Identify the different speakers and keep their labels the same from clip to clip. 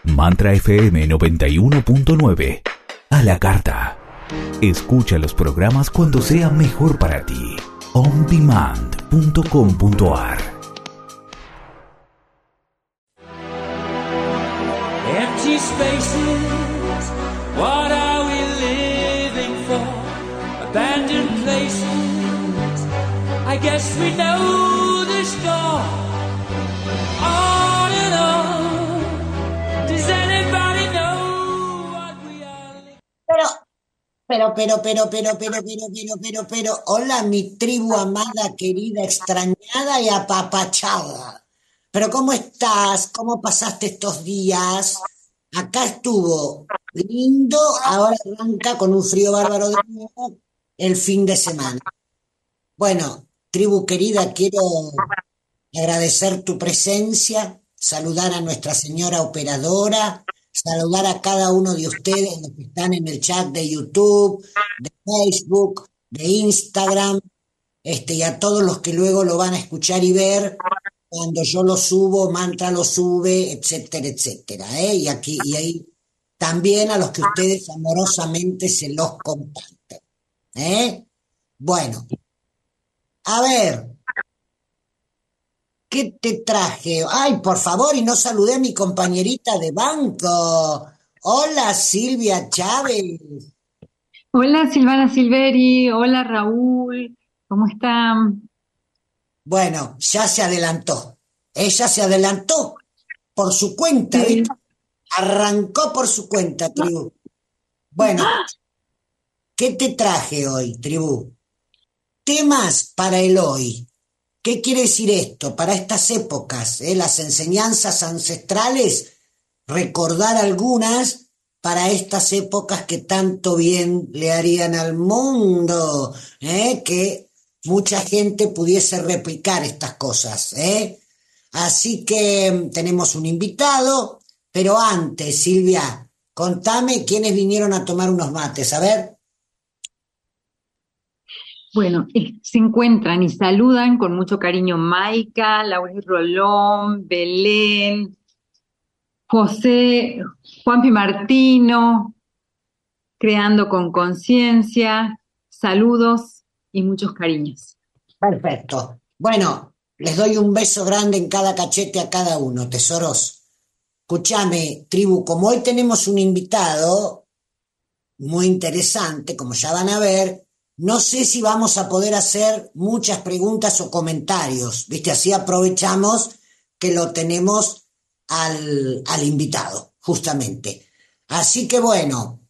Speaker 1: Mantra FM 91.9. A la carta. Escucha los programas cuando sea mejor para ti. ondemand.com.ar.
Speaker 2: Empty spaces, what are we living for? Abandoned places, I guess we know the score. On and on, does anybody know what we are?
Speaker 3: Pero, hola mi tribu amada, querida, extrañada y apapachada. Pero ¿cómo estás? ¿Cómo pasaste estos días? Acá estuvo lindo, ahora arranca con un frío bárbaro de nuevo el fin de semana. Bueno, tribu querida, quiero agradecer tu presencia, saludar a nuestra señora operadora, saludar a cada uno de ustedes, los que están en el chat de YouTube, de Facebook, de Instagram, y a todos los que luego lo van a escuchar y ver cuando yo lo subo, Mantra lo sube, etcétera, etcétera, ¿eh? Y ahí también a los que ustedes amorosamente se los comparten, ¿eh? Bueno, a ver, ¿qué te traje? Ay, por favor, y no saludé a mi compañerita de banco. Hola, Silvia Chávez.
Speaker 4: Hola Silvana Silveri, hola Raúl, ¿cómo están?
Speaker 3: Bueno, ya se adelantó. Ella se adelantó por su cuenta,
Speaker 4: Sí.
Speaker 3: ¿viste? Arrancó por su cuenta, tribu. Bueno, ¿qué te traje hoy, tribu? Temas para el hoy. ¿Qué quiere decir esto? Para estas épocas, las enseñanzas ancestrales, recordar algunas para estas épocas que tanto bien le harían al mundo, que mucha gente pudiese replicar estas cosas, ¿eh? Así que tenemos un invitado, pero antes, Silvia, contame quiénes vinieron a tomar unos mates, a ver.
Speaker 4: Bueno, se encuentran y saludan con mucho cariño Maika, Laura Rolón, Belén, José, Juanpi Martino, Creando con Conciencia, saludos y muchos cariños.
Speaker 3: Perfecto. Bueno, les doy un beso grande en cada cachete a cada uno, tesoros. Escúchame, tribu, como hoy tenemos un invitado muy interesante, como ya van a ver, no sé si vamos a poder hacer muchas preguntas o comentarios, ¿viste? Así aprovechamos que lo tenemos al invitado, justamente. Así que bueno,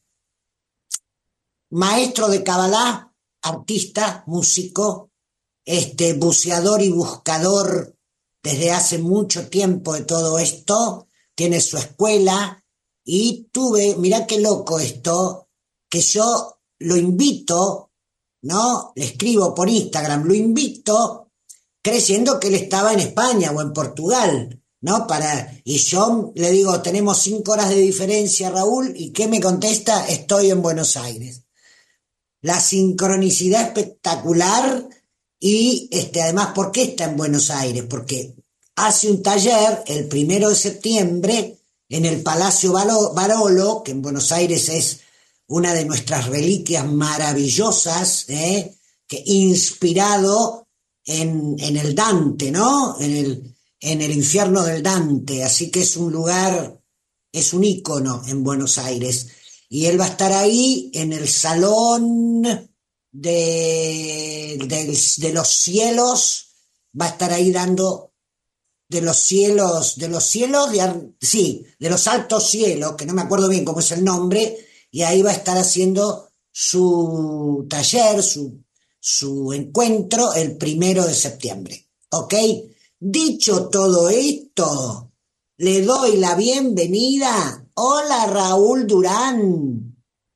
Speaker 3: maestro de Kabbalah, artista, músico, buceador y buscador desde hace mucho tiempo de todo esto, tiene su escuela y mirá qué loco esto, que yo lo invito, ¿no? Le escribo por Instagram, lo invito creyendo que él estaba en España o en Portugal, ¿no? Y yo le digo, tenemos 5 horas de diferencia, Raúl, ¿y qué me contesta? Estoy en Buenos Aires. La sincronicidad espectacular y además, ¿por qué está en Buenos Aires? Porque hace un taller el 1 de septiembre en el Palacio Barolo, que en Buenos Aires es una de nuestras reliquias maravillosas, que inspirado en el Dante, ¿no? En el infierno del Dante, así que es un lugar, es un ícono en Buenos Aires. Y él va a estar ahí en el salón de los cielos, va a estar ahí dando de los altos cielos, que no me acuerdo bien cómo es el nombre, y ahí va a estar haciendo su taller, su encuentro el 1 de septiembre. ¿Ok? Dicho todo esto, le doy la bienvenida. Hola, Raúl Durán.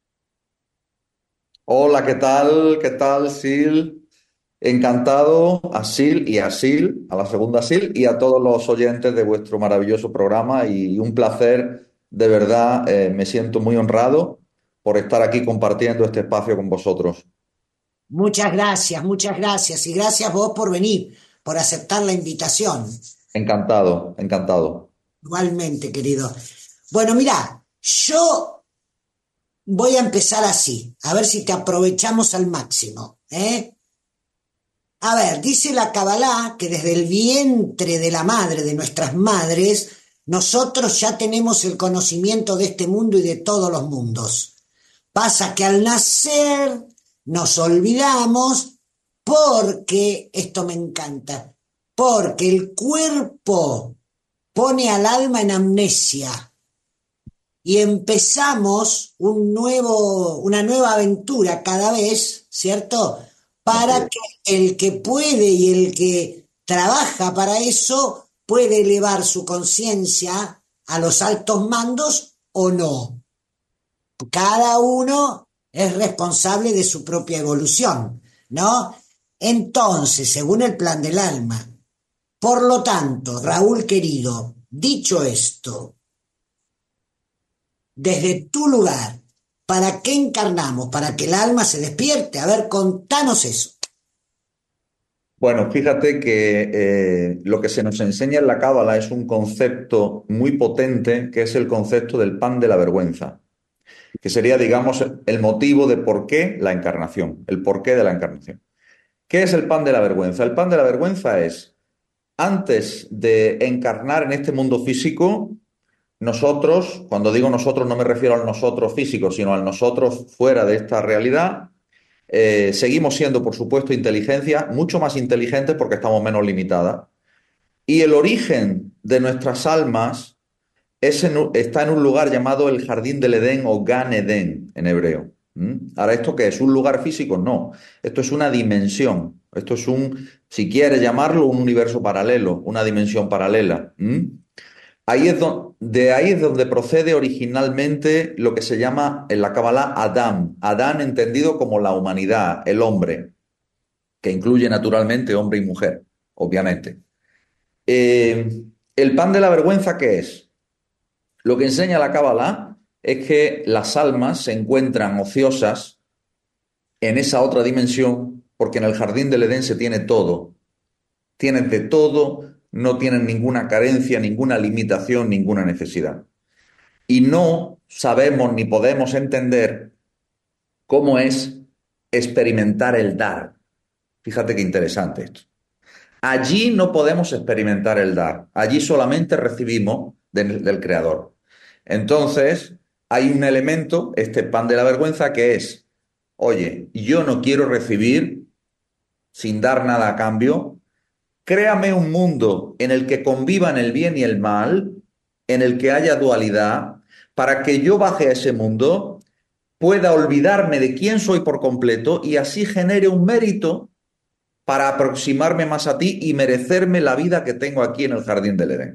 Speaker 5: Hola, ¿qué tal? ¿Qué tal, Sil? Encantado a Sil, a la segunda Sil, y a todos los oyentes de vuestro maravilloso programa y un placer, de verdad, me siento muy honrado por estar aquí compartiendo este espacio con vosotros.
Speaker 3: Muchas gracias y gracias vos por venir, por aceptar la invitación.
Speaker 5: Encantado, encantado.
Speaker 3: Igualmente, querido. Bueno, mira, yo voy a empezar así, a ver si te aprovechamos al máximo, ¿eh? A ver, dice la Kabbalah que desde el vientre de la madre, de nuestras madres, nosotros ya tenemos el conocimiento de este mundo y de todos los mundos. Pasa que al nacer nos olvidamos porque, esto me encanta, porque el cuerpo pone al alma en amnesia y empezamos una nueva aventura cada vez, ¿cierto?
Speaker 5: Así
Speaker 3: Para
Speaker 5: es.
Speaker 3: que el que puede y el que trabaja para eso puede elevar su conciencia a los altos mandos o no. Cada uno es responsable de su propia evolución, ¿no? Entonces, según el plan del alma, por lo tanto, Raúl querido, dicho esto, desde tu lugar, ¿para qué encarnamos? Para que el alma se despierte. A ver, contanos eso.
Speaker 5: Bueno, fíjate que lo que se nos enseña en la Cábala es un concepto muy potente, que es el concepto del pan de la vergüenza, que sería, digamos, el motivo de por qué la encarnación, el porqué de la encarnación. ¿Qué es el pan de la vergüenza? El pan de la vergüenza es, antes de encarnar en este mundo físico, nosotros, cuando digo nosotros no me refiero al nosotros físico, sino al nosotros fuera de esta realidad, seguimos siendo, por supuesto, inteligencia, mucho más inteligentes porque estamos menos limitadas. Y el origen de nuestras almas está en un lugar llamado el Jardín del Edén o Gan Edén en hebreo. Ahora, ¿esto qué es? ¿Un lugar físico? No. Esto es una dimensión. Esto es si quieres llamarlo, un universo paralelo, una dimensión paralela. De ahí es donde procede originalmente lo que se llama en la Kabbalah Adán. Adán entendido como la humanidad, el hombre, que incluye naturalmente hombre y mujer, obviamente. ¿El pan de la vergüenza qué es? Lo que enseña la Kabbalah es que las almas se encuentran ociosas en esa otra dimensión porque en el jardín del Edén se tiene todo. Tienes de todo, no tienen ninguna carencia, ninguna limitación, ninguna necesidad. Y no sabemos ni podemos entender cómo es experimentar el dar. Fíjate qué interesante esto. Allí no podemos experimentar el dar, allí solamente recibimos del Creador. Entonces, hay un elemento, este pan de la vergüenza, que es, oye, yo no quiero recibir sin dar nada a cambio. Créame un mundo en el que convivan el bien y el mal, en el que haya dualidad, para que yo baje a ese mundo, pueda olvidarme de quién soy por completo y así genere un mérito para aproximarme más a ti y merecerme la vida que tengo aquí en el Jardín del Edén.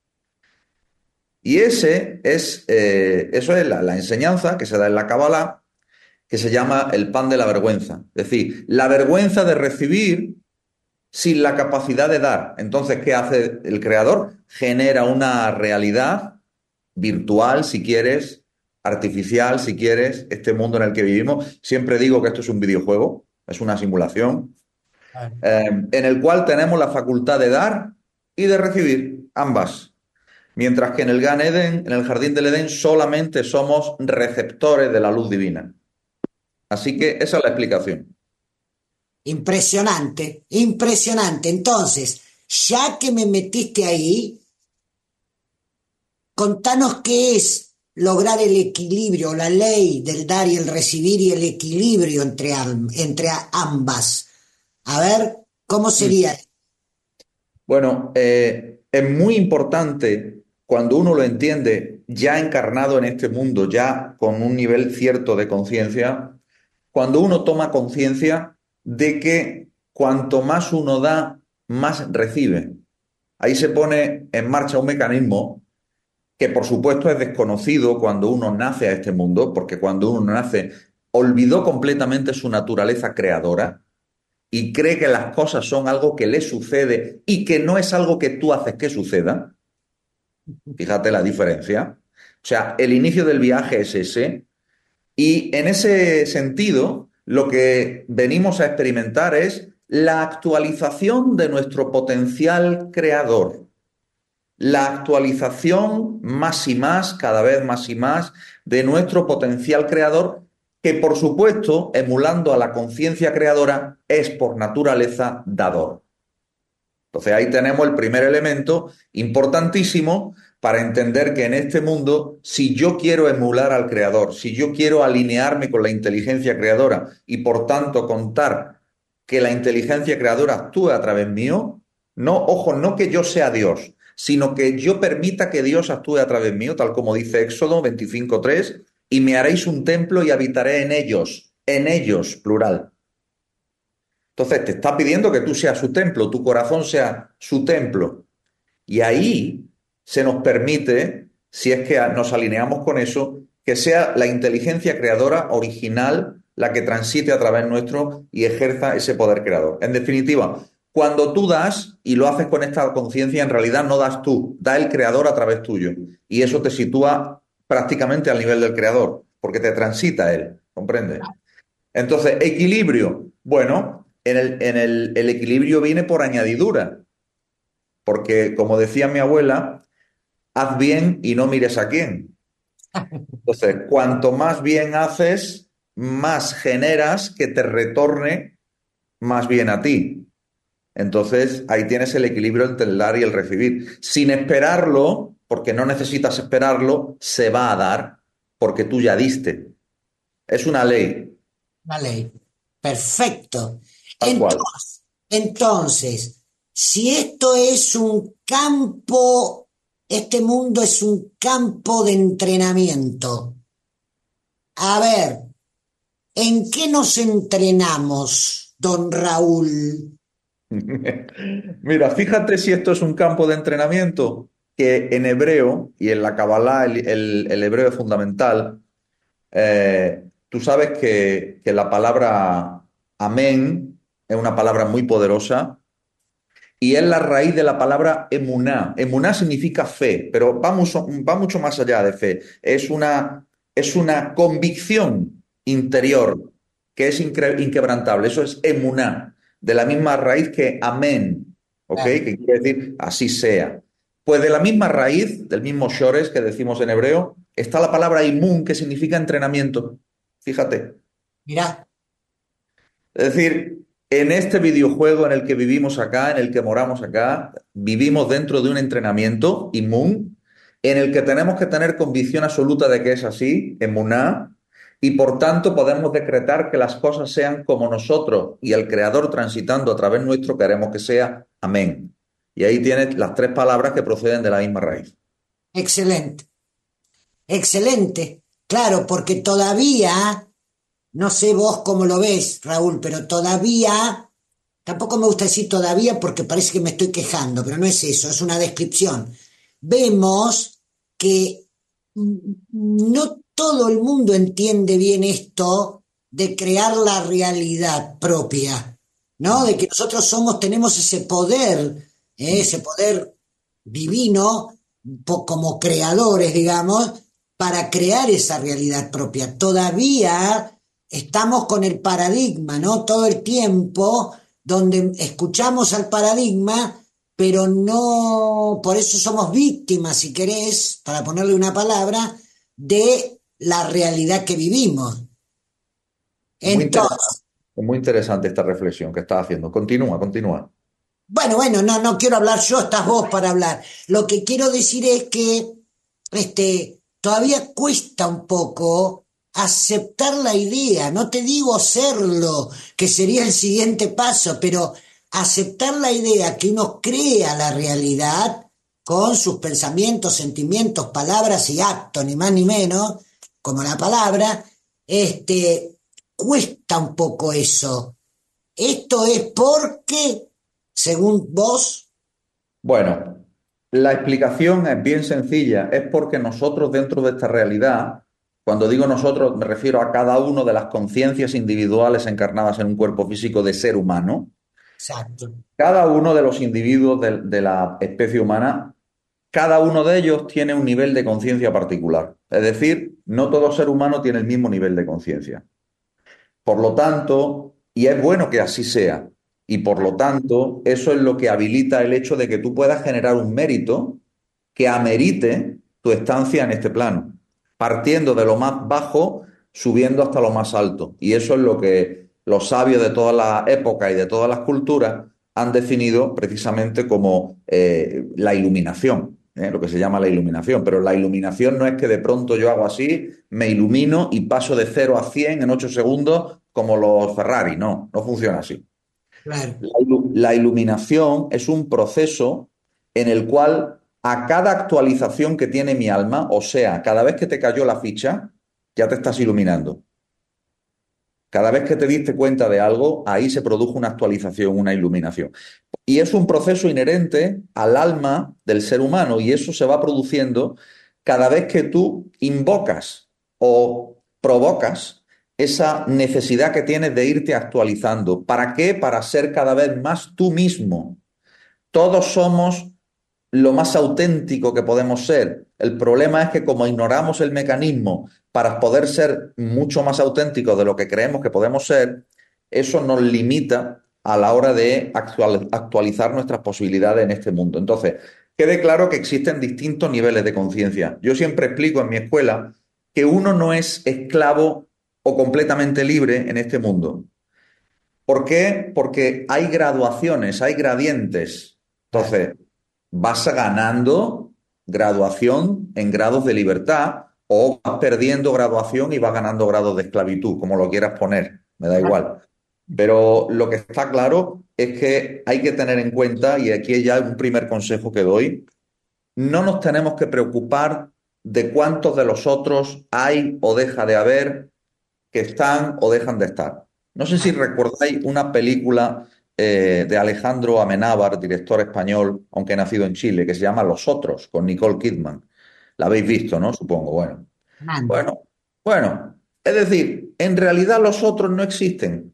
Speaker 5: Y eso es la enseñanza que se da en la Kabbalah, que se llama el pan de la vergüenza. Es decir, la vergüenza de recibir sin la capacidad de dar. Entonces, ¿qué hace el Creador? Genera una realidad virtual, si quieres, artificial, si quieres, este mundo en el que vivimos. Siempre digo que esto es un videojuego, es una simulación, en el cual tenemos la facultad de dar y de recibir, ambas. Mientras que en el Gan Eden, en el Jardín del Edén, solamente somos receptores de la luz divina. Así que esa es la explicación.
Speaker 3: Impresionante, impresionante. Entonces, ya que me metiste ahí, contanos qué es lograr el equilibrio, la ley del dar y el recibir y el equilibrio entre ambas. A ver, ¿cómo sería?
Speaker 5: Bueno, es muy importante cuando uno lo entiende ya encarnado en este mundo, ya con un nivel cierto de conciencia, cuando uno toma conciencia de que cuanto más uno da, más recibe. Ahí se pone en marcha un mecanismo que por supuesto es desconocido cuando uno nace a este mundo, porque cuando uno nace olvidó completamente su naturaleza creadora y cree que las cosas son algo que le sucede y que no es algo que tú haces que suceda. Fíjate la diferencia. O sea, el inicio del viaje es ese. Y en ese sentido, lo que venimos a experimentar es la actualización de nuestro potencial creador. la actualización más y más, cada vez más y más, de nuestro potencial creador, que por supuesto, emulando a la conciencia creadora, es por naturaleza dador. Entonces ahí tenemos el primer elemento importantísimo para entender que en este mundo, si yo quiero emular al creador, si yo quiero alinearme con la inteligencia creadora y por tanto contar que la inteligencia creadora actúe a través mío, no, ojo, no que yo sea Dios, sino que yo permita que Dios actúe a través mío, tal como dice Éxodo 25:3, y me haréis un templo y habitaré en ellos, plural. Entonces te está pidiendo que tú seas su templo, tu corazón sea su templo. Y ahí se nos permite, si es que nos alineamos con eso, que sea la inteligencia creadora original la que transite a través nuestro y ejerza ese poder creador. En definitiva, cuando tú das y lo haces con esta conciencia, en realidad no das tú, da el creador a través tuyo. Y eso te sitúa prácticamente al nivel del creador, porque te transita él, ¿comprendes? Entonces, equilibrio. Bueno, el equilibrio viene por añadidura, porque como decía mi abuela, haz bien y no mires a quién. Entonces, cuanto más bien haces, más generas que te retorne más bien a ti. Entonces, ahí tienes el equilibrio entre el dar y el recibir. Sin esperarlo, porque no necesitas esperarlo, se va a dar, porque tú ya diste. Es una ley,
Speaker 3: La ley. Perfecto.
Speaker 5: tal cual.
Speaker 3: Entonces, si esto es un campo, este mundo es un campo de entrenamiento. A ver, ¿en qué nos entrenamos, don Raúl?
Speaker 5: Mira, fíjate si esto es un campo de entrenamiento, que en hebreo y en la Kabbalah el hebreo es fundamental. Tú sabes que la palabra amén es una palabra muy poderosa y es la raíz de la palabra emuná. Emuná significa fe, pero va mucho más allá de fe. Es una convicción interior que es inquebrantable. Eso es emuná, de la misma raíz que amén, ¿ok?
Speaker 3: Claro.
Speaker 5: Que quiere decir así sea. Pues de la misma raíz, del mismo shores que decimos en hebreo, está la palabra imun, que significa entrenamiento. Fíjate.
Speaker 3: Mirá,
Speaker 5: Es decir, en este videojuego en el que vivimos acá, en el que moramos acá, vivimos dentro de un entrenamiento inmun, en el que tenemos que tener convicción absoluta de que es así, emuná, y por tanto podemos decretar que las cosas sean como nosotros y el Creador transitando a través nuestro queremos que sea. Amén. Y ahí tienes las tres palabras que proceden de la misma raíz.
Speaker 3: excelente, excelente. Claro, porque todavía, no sé vos cómo lo ves, Raúl, pero todavía, tampoco me gusta decir todavía porque parece que me estoy quejando, pero no es eso, es una descripción. Vemos que no todo el mundo entiende bien esto de crear la realidad propia, ¿no? De que nosotros tenemos ese poder divino, como creadores, digamos, para crear esa realidad propia. Todavía estamos con el paradigma, ¿no? Todo el tiempo donde escuchamos al paradigma, pero no, por eso somos víctimas, si querés, para ponerle una palabra, de la realidad que vivimos.
Speaker 5: Muy interesante,
Speaker 3: Entonces,
Speaker 5: muy interesante esta reflexión que estás haciendo. Continúa, continúa.
Speaker 3: bueno, no quiero hablar yo, estás vos para hablar. Lo que quiero decir es que todavía cuesta un poco aceptar la idea, no te digo serlo, que sería el siguiente paso, pero aceptar la idea que uno crea la realidad con sus pensamientos, sentimientos, palabras y actos, ni más ni menos, como la palabra, cuesta un poco eso. Esto es porque, según vos,
Speaker 5: Bueno, la explicación es bien sencilla. Es porque nosotros dentro de esta realidad, cuando digo nosotros me refiero a cada uno de las conciencias individuales encarnadas en un cuerpo físico de ser humano,
Speaker 3: exacto,
Speaker 5: cada uno de los individuos de la especie humana, cada uno de ellos tiene un nivel de conciencia particular. Es decir, no todo ser humano tiene el mismo nivel de conciencia. Por lo tanto, y es bueno que así sea, y por lo tanto, eso es lo que habilita el hecho de que tú puedas generar un mérito que amerite tu estancia en este plano, partiendo de lo más bajo, subiendo hasta lo más alto. Y eso es lo que los sabios de todas las épocas y de todas las culturas han definido precisamente como la iluminación, lo que se llama la iluminación. Pero la iluminación no es que de pronto yo hago así, me ilumino y paso de 0 a 100 en 8 segundos como los Ferrari. No, no funciona así.
Speaker 3: Claro,
Speaker 5: La iluminación es un proceso en el cual a cada actualización que tiene mi alma, o sea, cada vez que te cayó la ficha, ya te estás iluminando. Cada vez que te diste cuenta de algo, ahí se produjo una actualización, una iluminación. Y es un proceso inherente al alma del ser humano y eso se va produciendo cada vez que tú invocas o provocas esa necesidad que tienes de irte actualizando. ¿Para qué? Para ser cada vez más tú mismo. Todos somos lo más auténtico que podemos ser. El problema es que como ignoramos el mecanismo para poder ser mucho más auténticos de lo que creemos que podemos ser, eso nos limita a la hora de actualizar nuestras posibilidades en este mundo. Entonces, quede claro que existen distintos niveles de conciencia. Yo siempre explico en mi escuela que uno no es esclavo o completamente libre en este mundo. ¿Por qué? Porque hay graduaciones, hay gradientes.
Speaker 3: claro.
Speaker 5: Entonces, vas ganando graduación en grados de libertad o vas perdiendo graduación y vas ganando grados de esclavitud, como lo quieras poner, me da igual. Pero lo que está claro es que hay que tener en cuenta, y aquí ya un primer consejo que doy, no nos tenemos que preocupar de cuántos de los otros hay o deja de haber que están o dejan de estar. No sé si recordáis una película de Alejandro Amenábar, director español, aunque nacido en Chile, que se llama Los Otros, con Nicole Kidman. La habéis visto, ¿no? Supongo. Bueno,
Speaker 3: Fernando.
Speaker 5: bueno, bueno. Es decir, en realidad los otros no existen.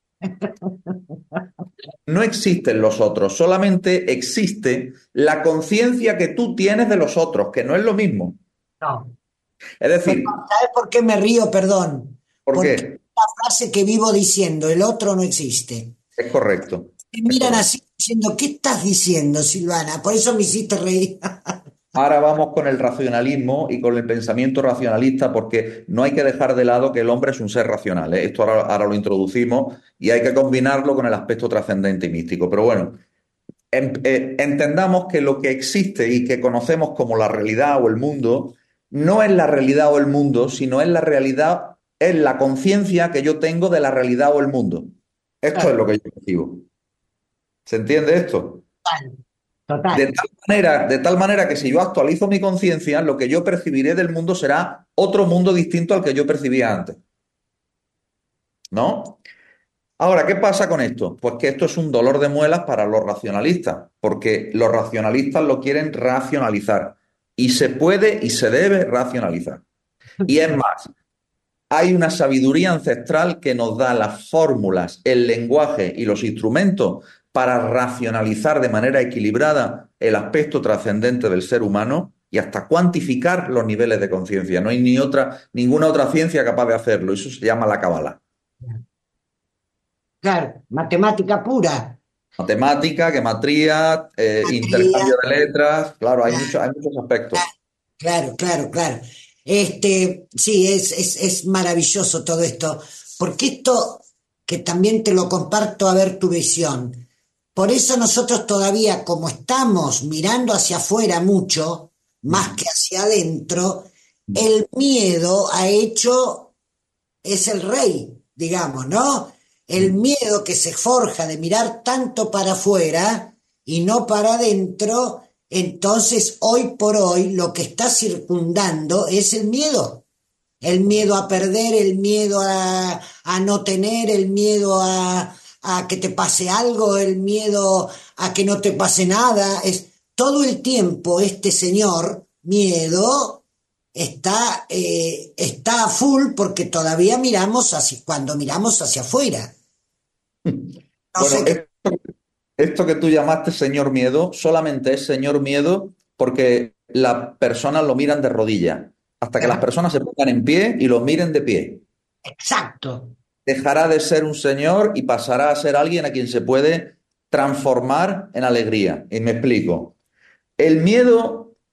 Speaker 5: No existen los otros, solamente existe la conciencia que tú tienes de los otros, que no es lo mismo.
Speaker 3: No.
Speaker 5: Es
Speaker 3: Perdón,
Speaker 5: decir,
Speaker 3: ¿sabes por qué me río? Perdón.
Speaker 5: ¿por
Speaker 3: Porque
Speaker 5: qué?
Speaker 3: la frase que vivo diciendo, el otro no existe.
Speaker 5: Es correcto,
Speaker 3: Me
Speaker 5: es
Speaker 3: miran
Speaker 5: correcto.
Speaker 3: así diciendo, ¿qué estás diciendo, Silvana? Por eso me hiciste reír.
Speaker 5: Ahora vamos con el racionalismo y con el pensamiento racionalista, porque no hay que dejar de lado que el hombre es un ser racional, ¿eh? Esto ahora lo introducimos y hay que combinarlo con el aspecto trascendente y místico. Pero bueno, entendamos que lo que existe y que conocemos como la realidad o el mundo, no es la realidad o el mundo, sino es la realidad, es la conciencia que yo tengo de la realidad o el mundo. Esto es
Speaker 3: Claro,
Speaker 5: lo que yo percibo. ¿Se entiende esto?
Speaker 3: total.
Speaker 5: De tal manera que si yo actualizo mi conciencia, lo que yo percibiré del mundo será otro mundo distinto al que yo percibía antes, ¿no? Ahora, ¿qué pasa con esto? Pues que esto es un dolor de muelas para los racionalistas, porque los racionalistas lo quieren racionalizar y se puede y se debe racionalizar. Y es más, hay una sabiduría ancestral que nos da las fórmulas, el lenguaje y los instrumentos para racionalizar de manera equilibrada el aspecto trascendente del ser humano y hasta cuantificar los niveles de conciencia. No hay ninguna otra ciencia capaz de hacerlo. Eso se llama la cábala.
Speaker 3: Claro, matemática pura.
Speaker 5: Matemática, gematría,
Speaker 3: Geometría,
Speaker 5: intercambio de letras. Claro,
Speaker 3: claro,
Speaker 5: hay muchos aspectos.
Speaker 3: claro, claro, claro. Sí, es maravilloso todo esto, porque esto que también te lo comparto a ver tu visión. Por eso nosotros todavía, como estamos mirando hacia afuera mucho, más que hacia adentro, el miedo ha hecho, es el rey, digamos, ¿no? El miedo que se forja de mirar tanto para afuera y no para adentro, entonces hoy por hoy lo que está circundando es el miedo. El miedo a perder, el miedo a no tener, el miedo a que te pase algo, el miedo a que no te pase nada. Es todo el tiempo este señor miedo está a full porque todavía miramos hacia, cuando miramos hacia afuera. No
Speaker 5: Bueno,
Speaker 3: sé qué.
Speaker 5: esto que tú llamaste señor miedo solamente es señor miedo porque las personas lo miran de rodillas, hasta que las personas se pongan en pie y lo miren de pie.
Speaker 3: Exacto.
Speaker 5: Dejará de ser un señor y pasará a ser alguien a quien se puede transformar en alegría. Y me explico. El miedo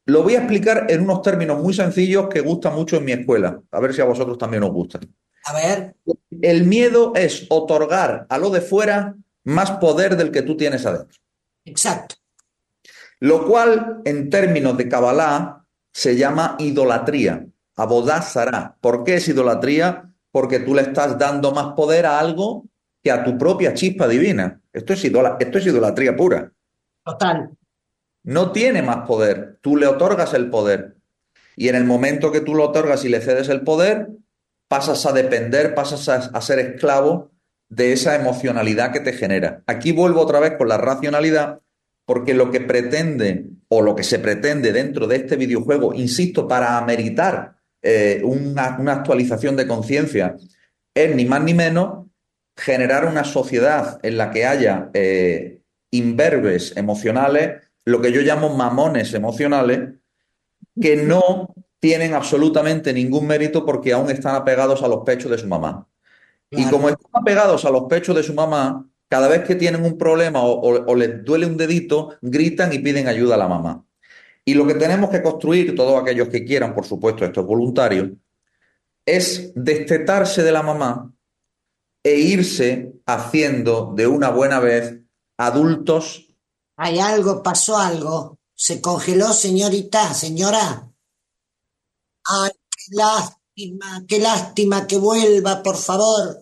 Speaker 5: Lo voy a explicar en unos términos muy sencillos que gustan mucho en mi escuela. A ver si a vosotros también os gustan.
Speaker 3: A ver,
Speaker 5: El miedo es otorgar a lo de fuera más poder del que tú tienes adentro.
Speaker 3: exacto.
Speaker 5: Lo cual, en términos de Kabbalah, se llama idolatría. Abodá zará. ¿Por qué es idolatría? Porque tú le estás dando más poder a algo que a tu propia chispa divina. Esto es idolatría pura.
Speaker 3: Total.
Speaker 5: No tiene más poder. Tú le otorgas el poder. Y en el momento que tú lo otorgas y le cedes el poder, pasas a depender, pasas a ser esclavo de esa emocionalidad que te genera. Aquí vuelvo otra vez con la racionalidad, porque lo que pretende o lo que se pretende dentro de este videojuego, insisto, para ameritar una actualización de conciencia, es ni más ni menos generar una sociedad en la que haya imberbes emocionales, lo que yo llamo mamones emocionales, que no tienen absolutamente ningún mérito porque aún están apegados a los pechos de su mamá. Y
Speaker 3: Claro.
Speaker 5: como están apegados a los pechos de su mamá, cada vez que tienen un problema o les duele un dedito, gritan y piden ayuda a la mamá. Y lo que tenemos que construir, todos aquellos que quieran, por supuesto, esto es voluntario, es destetarse de la mamá e irse haciendo de una buena vez adultos.
Speaker 3: Hay algo, pasó algo. Se congeló, señorita, señora. Ay, qué lástima que vuelva, por favor.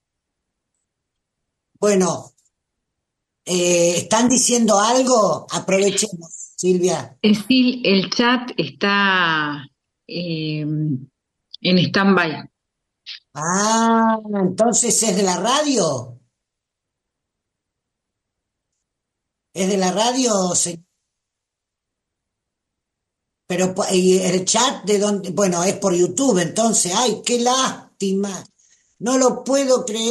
Speaker 3: Bueno, ¿están diciendo algo? Aprovechemos, Silvia.
Speaker 4: Sí, el chat está en stand-by.
Speaker 3: Ah, entonces es de la radio. Es de la radio, pero ¿y el chat de dónde? Bueno, es por YouTube, entonces, ay, qué lástima. No lo puedo creer.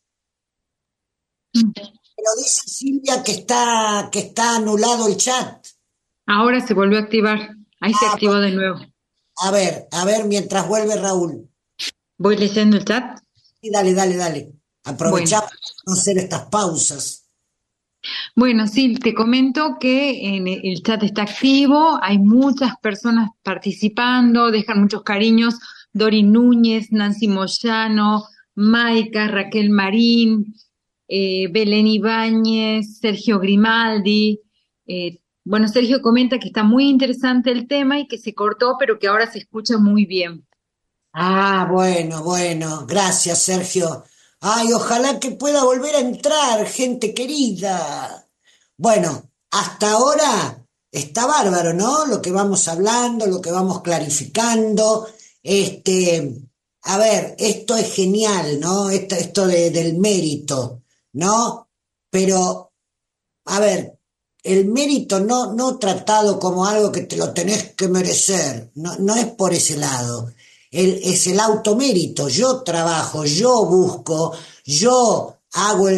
Speaker 3: Pero dice Silvia que está anulado el chat.
Speaker 4: Ahora se volvió a activar. Ahí se
Speaker 3: Ah,
Speaker 4: activó de nuevo.
Speaker 3: a ver, mientras vuelve Raúl.
Speaker 4: ¿Voy leyendo el chat?
Speaker 3: Y dale, dale, dale.
Speaker 4: Bueno.
Speaker 3: Aprovechamos para no hacer estas pausas.
Speaker 4: Bueno, sí, te comento que en el chat está activo, hay muchas personas participando, dejan muchos cariños, Dori Núñez, Nancy Moyano, Maika, Raquel Marín, Belén Ibáñez, Sergio Grimaldi. Bueno, Sergio comenta que está muy interesante el tema y que se cortó, pero que ahora se escucha muy bien.
Speaker 3: Ah, bueno, bueno. Gracias, Sergio. Ay, ojalá que pueda volver a entrar, gente querida. Bueno, hasta ahora está bárbaro, ¿no? Lo que vamos hablando, lo que vamos clarificando. Este, a ver, esto es genial, ¿no? Esto del mérito, ¿no? Pero, a ver, el mérito no tratado como algo que te lo tenés que merecer, no es por ese lado. Es el automérito, yo trabajo, yo busco, yo hago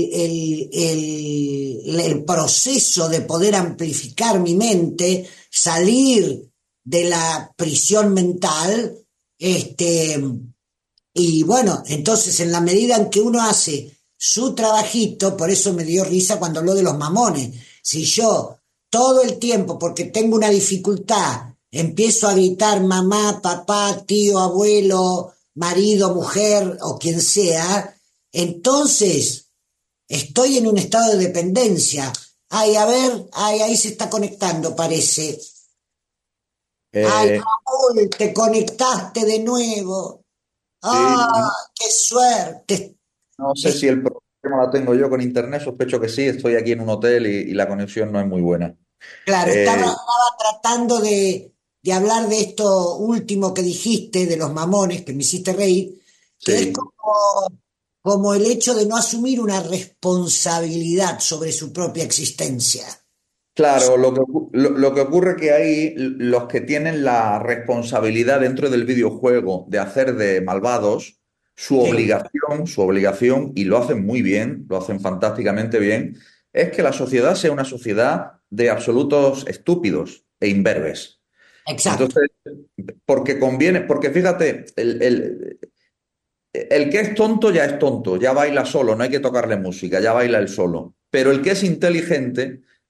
Speaker 3: el proceso de poder amplificar mi mente, salir de la prisión mental, este, y bueno, entonces en la medida en que uno hace su trabajito, por eso me dio risa cuando habló de los mamones, si yo todo el tiempo, porque tengo una dificultad, empiezo a gritar mamá, papá, tío, abuelo, marido, mujer o quien sea, entonces estoy en un estado de dependencia. Ay, a ver, ay, ahí se está conectando, parece. Ay,
Speaker 5: Eh,
Speaker 3: Raúl, te conectaste de nuevo.
Speaker 5: sí,
Speaker 3: ¡Ah, qué suerte!
Speaker 5: no sé
Speaker 3: Es-
Speaker 5: si el problema lo tengo yo con internet, sospecho que sí, estoy aquí en un hotel y la conexión no es muy buena.
Speaker 3: claro,
Speaker 5: Eh,
Speaker 3: estaba tratando de hablar de esto último que dijiste, de los mamones, que me hiciste reír, que es
Speaker 5: sí,
Speaker 3: como el hecho de no asumir una responsabilidad sobre su propia existencia.
Speaker 5: claro, lo que ocurre que hay los que tienen la responsabilidad dentro del videojuego de hacer de malvados,
Speaker 3: Sí,
Speaker 5: su obligación, y lo hacen muy bien, lo hacen fantásticamente bien, es que la sociedad sea una sociedad de absolutos estúpidos e imberbes.
Speaker 3: exacto.
Speaker 5: Entonces, porque conviene, porque fíjate, el que es tonto ya es tonto, ya baila solo, no hay que tocarle música, ya baila él solo. Pero el que es inteligente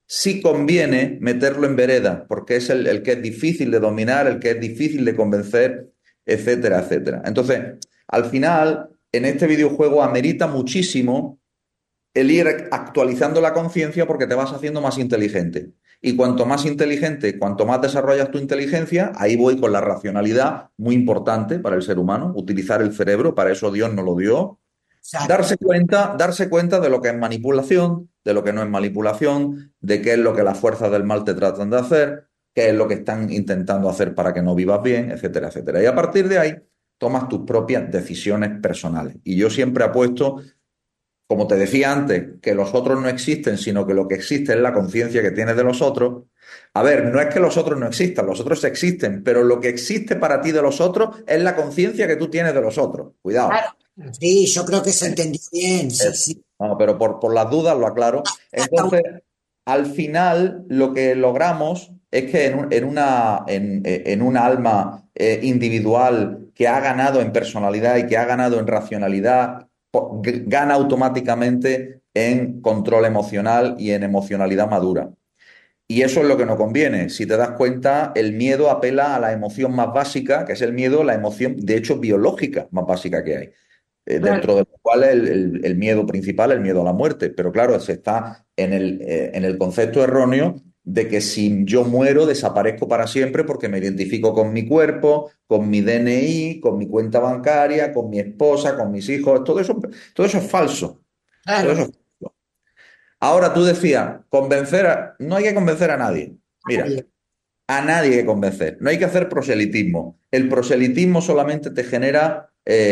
Speaker 5: sí conviene meterlo en vereda, porque es el que es difícil de dominar, el que es difícil de convencer, etcétera, etcétera. Entonces, al final, en este videojuego amerita muchísimo el ir actualizando la conciencia porque te vas haciendo más inteligente. Y cuanto más inteligente, cuanto más desarrollas tu inteligencia, ahí voy con la racionalidad, muy importante para el ser humano, utilizar el cerebro, para eso Dios nos lo dio.
Speaker 3: Exacto.
Speaker 5: Darse cuenta de lo que es manipulación, de lo que no es manipulación, de qué es lo que las fuerzas del mal te tratan de hacer, qué es lo que están intentando hacer para que no vivas bien, etcétera, etcétera. Y a partir de ahí tomas tus propias decisiones personales. Y yo siempre apuesto, como te decía antes, que los otros no existen, sino que lo que existe es la conciencia que tienes de los otros. A ver, no es que los otros no existan, los otros existen, pero lo que existe para ti de los otros es la conciencia que tú tienes de los otros. Cuidado.
Speaker 3: Claro. Sí, yo creo que se entendió bien, sí,
Speaker 5: Eso.
Speaker 3: sí.
Speaker 5: No, pero por las dudas lo aclaro. Entonces, al final, lo que logramos es que en un alma individual que ha ganado en personalidad y que ha ganado en racionalidad, gana automáticamente en control emocional y en emocionalidad madura. Y eso es lo que no conviene. Si te das cuenta, el miedo apela a la emoción más básica, que es el miedo, la emoción, de hecho, biológica más básica que hay,
Speaker 3: Claro.
Speaker 5: dentro del cual el miedo principal, el miedo a la muerte. Pero claro, se está en el concepto erróneo de que si yo muero desaparezco para siempre porque me identifico con mi cuerpo, con mi DNI, con mi cuenta bancaria, con mi esposa, con mis hijos. Todo eso es falso. Todo eso
Speaker 3: Claro.
Speaker 5: es falso. Ahora tú decías, no hay que convencer a nadie. Mira,
Speaker 3: Nadie.
Speaker 5: a nadie hay que convencer. No hay que hacer proselitismo. El proselitismo solamente te genera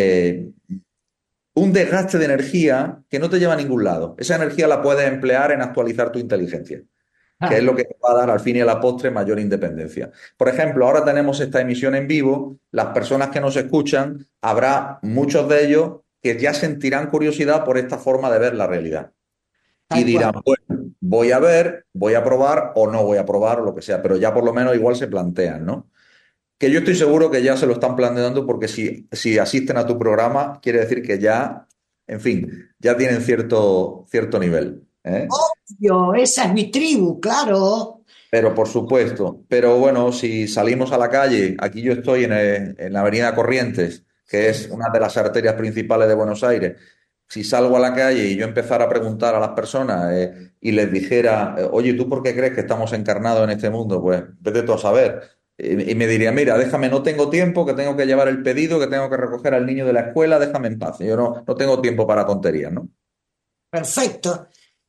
Speaker 5: un desgaste de energía que no te lleva a ningún lado. Esa energía la puedes emplear en actualizar tu inteligencia, que es
Speaker 3: Ah,
Speaker 5: lo que te va a dar al fin y a la postre mayor independencia. Por ejemplo, ahora tenemos esta emisión en vivo, las personas que nos escuchan, habrá muchos de ellos que ya sentirán curiosidad por esta forma de ver la realidad. Y
Speaker 3: tal
Speaker 5: dirán,
Speaker 3: cual.
Speaker 5: bueno, voy a ver, voy a probar o no voy a probar o lo que sea, pero ya por lo menos igual se plantean, ¿no? Que yo estoy seguro que ya se lo están planteando porque si asisten a tu programa, quiere decir que ya, en fin, ya tienen cierto nivel, ¿eh?
Speaker 3: Obvio, esa es mi tribu, claro.
Speaker 5: Pero por supuesto, pero bueno, si salimos a la calle, aquí yo estoy en la Avenida Corrientes, que es una de las arterias principales de Buenos Aires. Si salgo a la calle y yo empezara a preguntar a las personas y les dijera, oye, ¿tú por qué crees que estamos encarnados en este mundo? Pues vete tú a saber. Y me diría, mira, déjame, no tengo tiempo, que tengo que llevar el pedido, que tengo que recoger al niño de la escuela, déjame en paz. Yo no tengo tiempo para tonterías, ¿no?
Speaker 3: Perfecto.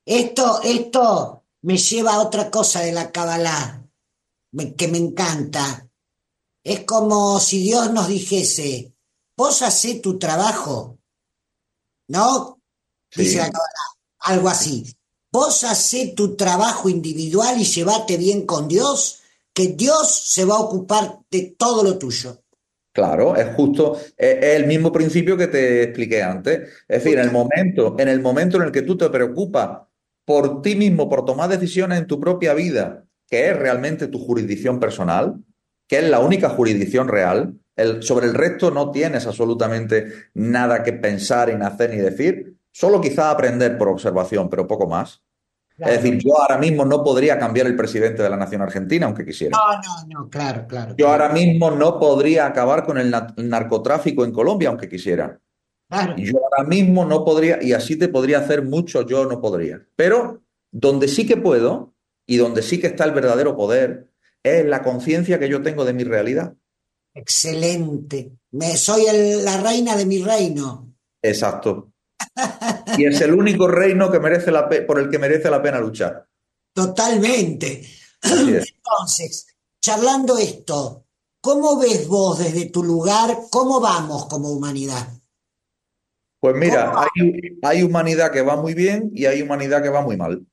Speaker 3: Esto me lleva a otra cosa de la Kabbalah que me encanta. Es como si Dios nos dijese, vos hacé tu trabajo, ¿no? Dice la
Speaker 5: Sí.
Speaker 3: Kabbalah, algo así. Vos hacé tu trabajo individual y llevate bien con Dios, que Dios se va a ocupar de todo lo tuyo.
Speaker 5: Claro, es justo, es el mismo principio que te expliqué antes. Es decir, en el momento en el que tú te preocupas por ti mismo, por tomar decisiones en tu propia vida, que es realmente tu jurisdicción personal, que es la única jurisdicción real, sobre el resto no tienes absolutamente nada que pensar, ni hacer, ni decir, solo quizá aprender por observación, pero poco más. Es
Speaker 3: Claro.
Speaker 5: decir, yo ahora mismo no podría cambiar el presidente de la nación argentina, aunque quisiera.
Speaker 3: No, no, no, claro, claro,
Speaker 5: Yo
Speaker 3: claro.
Speaker 5: ahora mismo no podría acabar con el narcotráfico en Colombia, aunque quisiera.
Speaker 3: Claro,
Speaker 5: Y yo ahora mismo no podría, y así te podría hacer mucho, yo no podría. Pero donde sí que puedo y donde sí que está el verdadero poder es la conciencia que yo tengo de mi realidad.
Speaker 3: excelente. Soy la reina de mi reino.
Speaker 5: Exacto. Y es el único reino que merece por el que merece la pena luchar.
Speaker 3: Totalmente.
Speaker 5: Así es.
Speaker 3: Entonces, charlando esto, ¿cómo ves vos desde tu lugar, cómo vamos como humanidad?
Speaker 5: Pues
Speaker 3: ¿Cómo
Speaker 5: mira, hay humanidad que va muy bien y hay humanidad que va muy mal.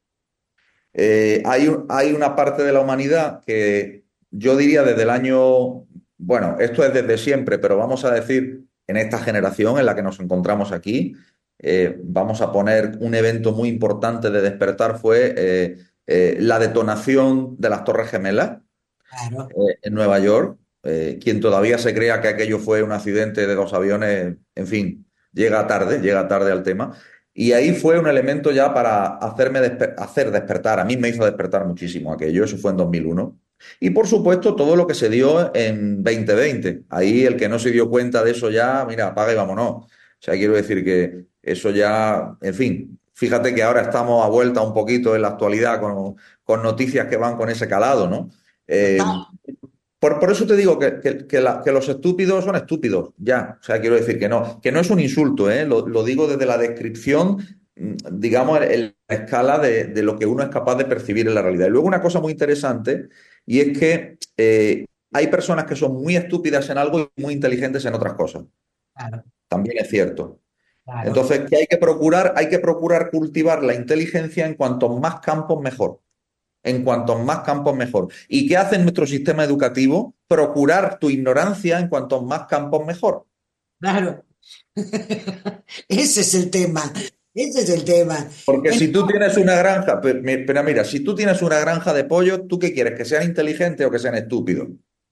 Speaker 5: Hay una parte de la humanidad que yo diría desde el año, bueno, esto es desde siempre, pero vamos a decir en esta generación en la que nos encontramos aquí, vamos a poner un evento muy importante de despertar fue la detonación de las Torres Gemelas
Speaker 3: Claro,
Speaker 5: en Nueva York. Quien todavía se crea que aquello fue un accidente de dos aviones, en fin, llega tarde al tema. Y ahí fue un elemento ya para hacer despertar. A mí me hizo despertar muchísimo aquello, eso fue en 2001. Y por supuesto, todo lo que se dio en 2020. Ahí el que no se dio cuenta de eso ya, mira, apaga y vámonos. O sea, quiero decir que eso ya, en fin, fíjate que ahora estamos a vuelta un poquito en la actualidad con noticias que van con ese calado, ¿no? Eh,
Speaker 3: Total.
Speaker 5: por eso te digo que los estúpidos son estúpidos, ya. O sea, quiero decir que no es un insulto, ¿eh? Lo digo desde la descripción, digamos, en la escala de lo que uno es capaz de percibir en la realidad. Y luego una cosa muy interesante, y es que hay personas que son muy estúpidas en algo y muy inteligentes en otras cosas.
Speaker 3: Claro,
Speaker 5: También es cierto.
Speaker 3: claro.
Speaker 5: Entonces, ¿qué hay que procurar? Hay que procurar cultivar la inteligencia en cuantos más campos mejor. En cuantos más campos mejor. ¿Y qué hace nuestro sistema educativo? Procurar tu ignorancia en cuantos más campos mejor.
Speaker 3: Claro. Ese es el tema. Ese es el tema.
Speaker 5: Porque
Speaker 3: En-
Speaker 5: si tú tienes una granja, pero mira, si tú tienes una granja de pollos, ¿tú qué quieres? ¿Que sean inteligentes o que sean estúpidos?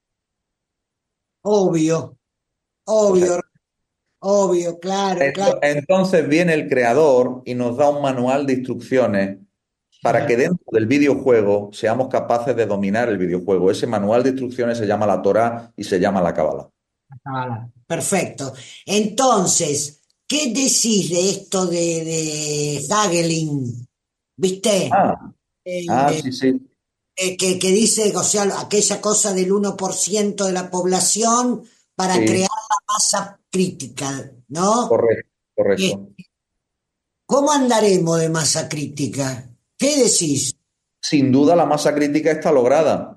Speaker 3: Obvio,
Speaker 5: Pues
Speaker 3: obvio, obvio, claro, claro.
Speaker 5: entonces viene el creador y nos da un manual de instrucciones para que dentro del videojuego seamos capaces de dominar el videojuego. Ese manual de instrucciones se llama la Torá y se llama la Cábala.
Speaker 3: Perfecto. Entonces, ¿qué decís de esto de Hagelin? ¿Viste?
Speaker 5: Ah,
Speaker 3: De-
Speaker 5: sí, sí.
Speaker 3: que dice, o sea, aquella cosa del 1% de la población para
Speaker 5: Sí,
Speaker 3: crear la masa crítica, ¿no?
Speaker 5: correcto,
Speaker 3: Eh,
Speaker 5: correcto.
Speaker 3: ¿Cómo andaremos de masa crítica? ¿Qué decís?
Speaker 5: Sin duda la masa crítica está lograda.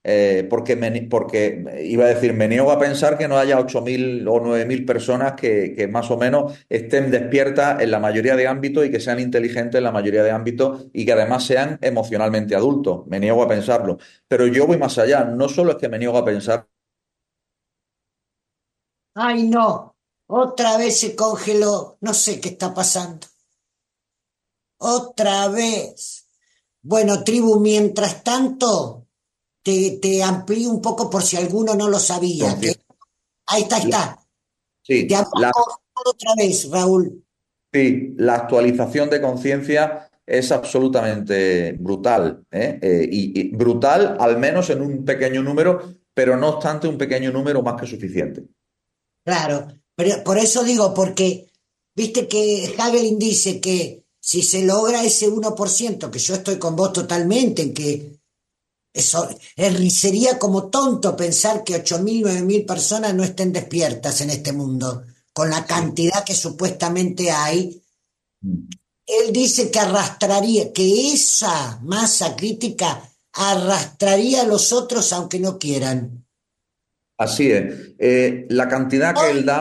Speaker 5: Porque iba a decir, me niego a pensar que no haya 8.000 o 9.000 personas que más o menos estén despiertas en la mayoría de ámbitos y que sean inteligentes en la mayoría de ámbitos y que además sean emocionalmente adultos. Me niego a pensarlo. Pero yo voy más allá. No solo es que me niego a pensar.
Speaker 3: Ay, no, otra vez se congeló, no sé qué está pasando. Otra vez. Bueno, tribu, mientras tanto, te amplío un poco por si alguno no lo sabía, que ahí está, ahí
Speaker 5: La-
Speaker 3: está. Te
Speaker 5: sí,
Speaker 3: habías congelado otra vez, Raúl.
Speaker 5: sí, la actualización de conciencia es absolutamente brutal, ¿eh? Y brutal al menos en un pequeño número, pero no obstante un pequeño número más que suficiente.
Speaker 3: Claro, pero por eso digo, porque viste que Hagelin dice que si se logra ese 1%, que yo estoy con vos totalmente, en que eso sería como tonto pensar que 8.000, 9.000 personas no estén despiertas en este mundo, con la
Speaker 5: Sí.
Speaker 3: cantidad que supuestamente hay.
Speaker 5: Mm.
Speaker 3: Él dice que arrastraría, que esa masa crítica arrastraría a los otros aunque no quieran.
Speaker 5: Así es. La cantidad que él da,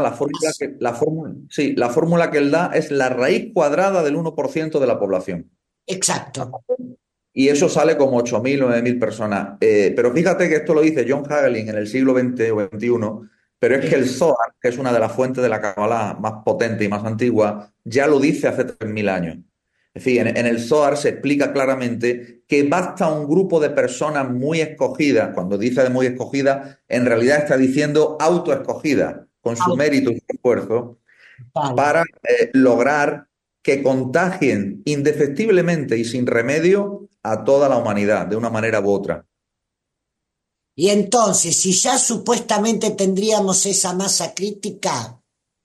Speaker 5: sí, la fórmula que él da es la raíz cuadrada del 1% de la población.
Speaker 3: Exacto.
Speaker 5: Y eso sale como 8.000 o 9.000 personas. Pero fíjate que esto lo dice John Hagelin en el siglo XX o XXI, pero es que el Zohar, que es una de las fuentes de la Kabbalah más potente y más antigua, ya lo dice hace 3.000 años. Es decir, en el Zohar se explica claramente que basta un grupo de personas muy escogidas, cuando dice de muy escogidas, en realidad está diciendo autoescogidas, con su mérito y su esfuerzo,
Speaker 3: Total.
Speaker 5: para lograr que contagien indefectiblemente y sin remedio a toda la humanidad, de una manera u otra.
Speaker 3: Y entonces, si ya supuestamente tendríamos esa masa crítica,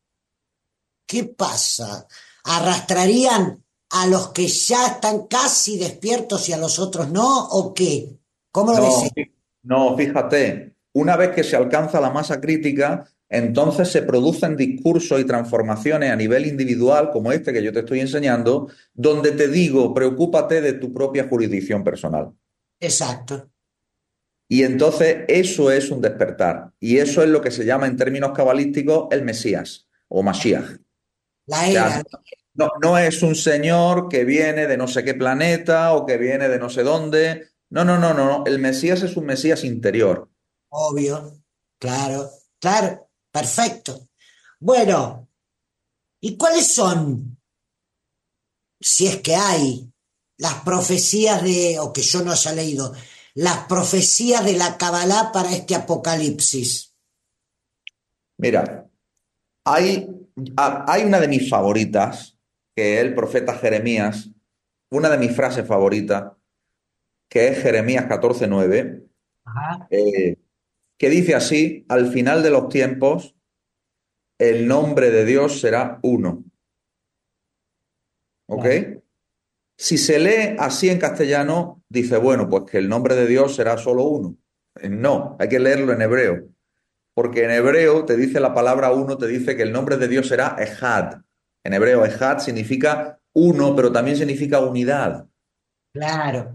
Speaker 3: ¿qué pasa? ¿Arrastrarían a los que ya están casi despiertos y a los otros no? ¿O qué? ¿Cómo lo ves?
Speaker 5: No, no, fíjate, una vez que se alcanza la masa crítica, entonces se producen discursos y transformaciones a nivel individual, como este que yo te estoy enseñando, donde te digo, preocúpate de tu propia jurisdicción personal.
Speaker 3: Exacto.
Speaker 5: Y entonces eso es un despertar. Y eso es lo que se llama en términos cabalísticos el Mesías o Mashiach. O
Speaker 3: La
Speaker 5: sea,
Speaker 3: era.
Speaker 5: no es un señor que viene de no sé qué planeta o que viene de no sé dónde. No, no, no, no, no. El Mesías es un Mesías interior.
Speaker 3: Obvio. Claro. Claro. Perfecto. Bueno, ¿y cuáles son, si es que hay, las profecías de, o que yo no haya leído, las profecías de la Kabbalah para este apocalipsis?
Speaker 5: Mira, hay, hay una de mis favoritas, que es el profeta Jeremías, una de mis frases favoritas, que es Jeremías 14:9,
Speaker 3: Ajá.
Speaker 5: eh, que dice así: al final de los tiempos, el nombre de Dios será uno. ¿Ok?
Speaker 3: Claro.
Speaker 5: Si se lee así en castellano, dice, bueno, pues que el nombre de Dios será solo uno. No, hay que leerlo en hebreo, porque en hebreo te dice la palabra uno, te dice que el nombre de Dios será Ejad. En hebreo, Ejad significa uno, pero también significa unidad.
Speaker 3: Claro.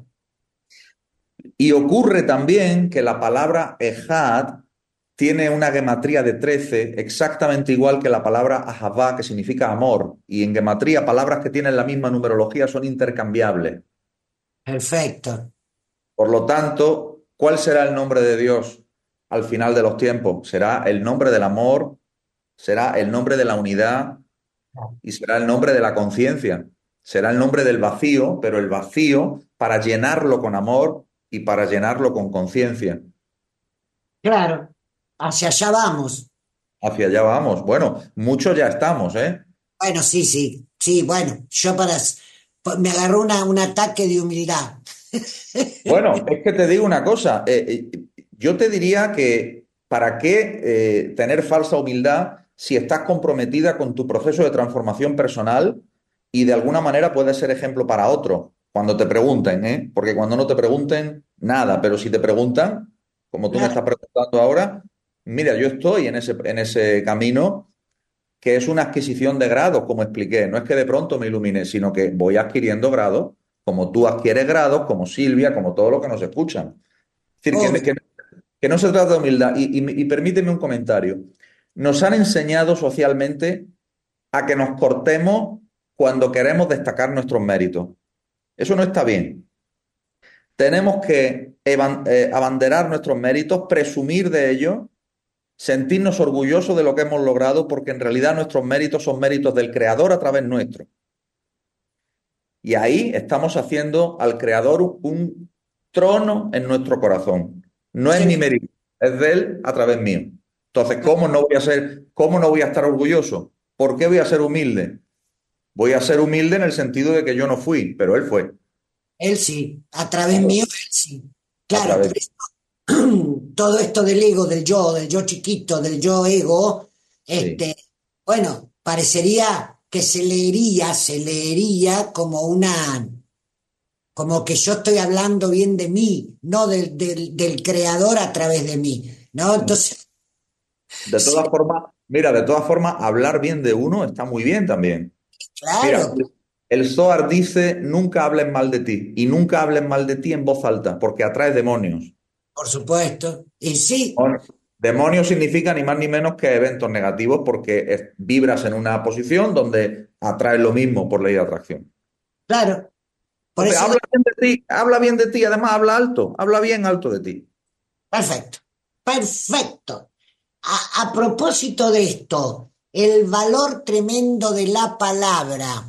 Speaker 5: Y ocurre también que la palabra Ejad tiene una gematría de 13, exactamente igual que la palabra Ahavá, que significa amor. Y en gematría, palabras que tienen la misma numerología son intercambiables.
Speaker 3: Perfecto.
Speaker 5: Por lo tanto, ¿cuál será el nombre de Dios al final de los tiempos? Será el nombre del amor, será el nombre de la unidad y será el nombre de la conciencia. Será el nombre del vacío, pero el vacío para llenarlo con amor y para llenarlo con conciencia.
Speaker 3: Claro. Hacia allá vamos.
Speaker 5: Hacia allá vamos. Bueno, muchos ya estamos, ¿eh?
Speaker 3: Bueno, sí, sí. Sí, bueno, me agarró un ataque de humildad.
Speaker 5: Bueno, es que te digo una cosa, yo te diría que ¿para qué tener falsa humildad si estás comprometida con tu proceso de transformación personal y de alguna manera puedes ser ejemplo para otros cuando te pregunten, ¿eh? Porque cuando no te pregunten, nada, pero si te preguntan, como tú me
Speaker 3: Claro.
Speaker 5: estás preguntando ahora, mira, yo estoy en ese camino que es una adquisición de grados, como expliqué. No es que de pronto me ilumine, sino que voy adquiriendo grados, como tú adquieres grados, como Silvia, como todos los que nos escuchan. Es decir,
Speaker 3: Obvio.
Speaker 5: que no se trata de humildad. Y permíteme un comentario. Nos han enseñado socialmente a que nos cortemos cuando queremos destacar nuestros méritos. Eso no está bien. Tenemos que abanderar nuestros méritos, presumir de ellos, sentirnos orgullosos de lo que hemos logrado, porque en realidad nuestros méritos son méritos del Creador a través nuestro. Y ahí estamos haciendo al Creador un trono en nuestro corazón. No es mi
Speaker 3: Sí.
Speaker 5: mérito, es de Él a través mío. Entonces, cómo no voy a estar orgulloso? ¿Por qué voy a ser humilde? Voy a ser humilde en el sentido de que yo no fui, pero Él fue.
Speaker 3: Él sí. A través
Speaker 5: Claro,
Speaker 3: mío, él sí.
Speaker 5: a
Speaker 3: Claro,
Speaker 5: través.
Speaker 3: por eso todo esto del yo chiquito, del yo ego,
Speaker 5: Sí.
Speaker 3: bueno, parecería que se leería como como que yo estoy hablando bien de mí, no del creador a través de mí, ¿no? Entonces,
Speaker 5: De
Speaker 3: sí,
Speaker 5: todas formas, mira, de todas formas, hablar bien de uno está muy bien también. Mira,
Speaker 3: claro,
Speaker 5: el Zohar dice, nunca hablen mal de ti y nunca hablen mal de ti en voz alta, porque atraes demonios.
Speaker 3: por supuesto. Y sí,
Speaker 5: Demonios Demonios significa ni más ni menos que eventos negativos, porque vibras en una posición donde atraes lo mismo por ley de atracción.
Speaker 3: claro. Por
Speaker 5: Entonces,
Speaker 3: eso,
Speaker 5: habla bien de ti, además habla alto, habla bien alto de ti.
Speaker 3: perfecto, perfecto. A propósito de esto, el valor tremendo de la palabra.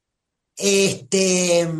Speaker 3: Este,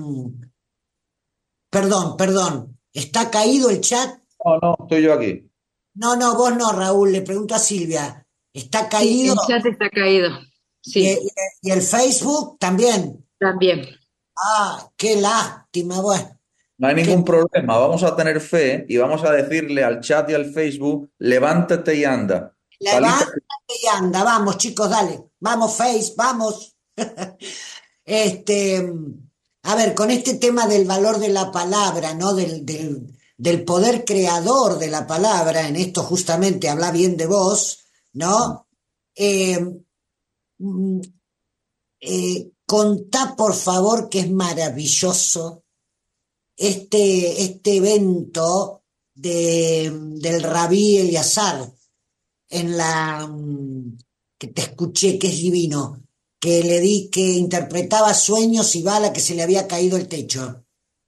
Speaker 3: perdón, ¿está caído el chat?
Speaker 5: No, no, estoy yo aquí.
Speaker 3: No, no, vos no, Raúl, le pregunto a Silvia. ¿Está
Speaker 4: Sí,
Speaker 3: caído?
Speaker 4: el chat está caído.
Speaker 3: ¿Y,
Speaker 4: Sí,
Speaker 3: y el Facebook también?
Speaker 4: también.
Speaker 3: Ah, qué lástima, bueno.
Speaker 5: No hay
Speaker 3: Qué,
Speaker 5: ningún problema. Vamos a tener fe y vamos a decirle al chat y al Facebook, levántate y anda. Salite.
Speaker 3: levántate y anda, vamos chicos, dale. Vamos, Face, vamos. Este, a ver, con este tema del valor de la palabra, ¿no? Del poder creador de la palabra, en esto justamente habla bien de vos, ¿no? Eh, mm, Contá por favor que es maravilloso este evento del Rabí Eliazar, que te escuché, que es divino, que le di que interpretaba sueños y bala que se le había caído el techo.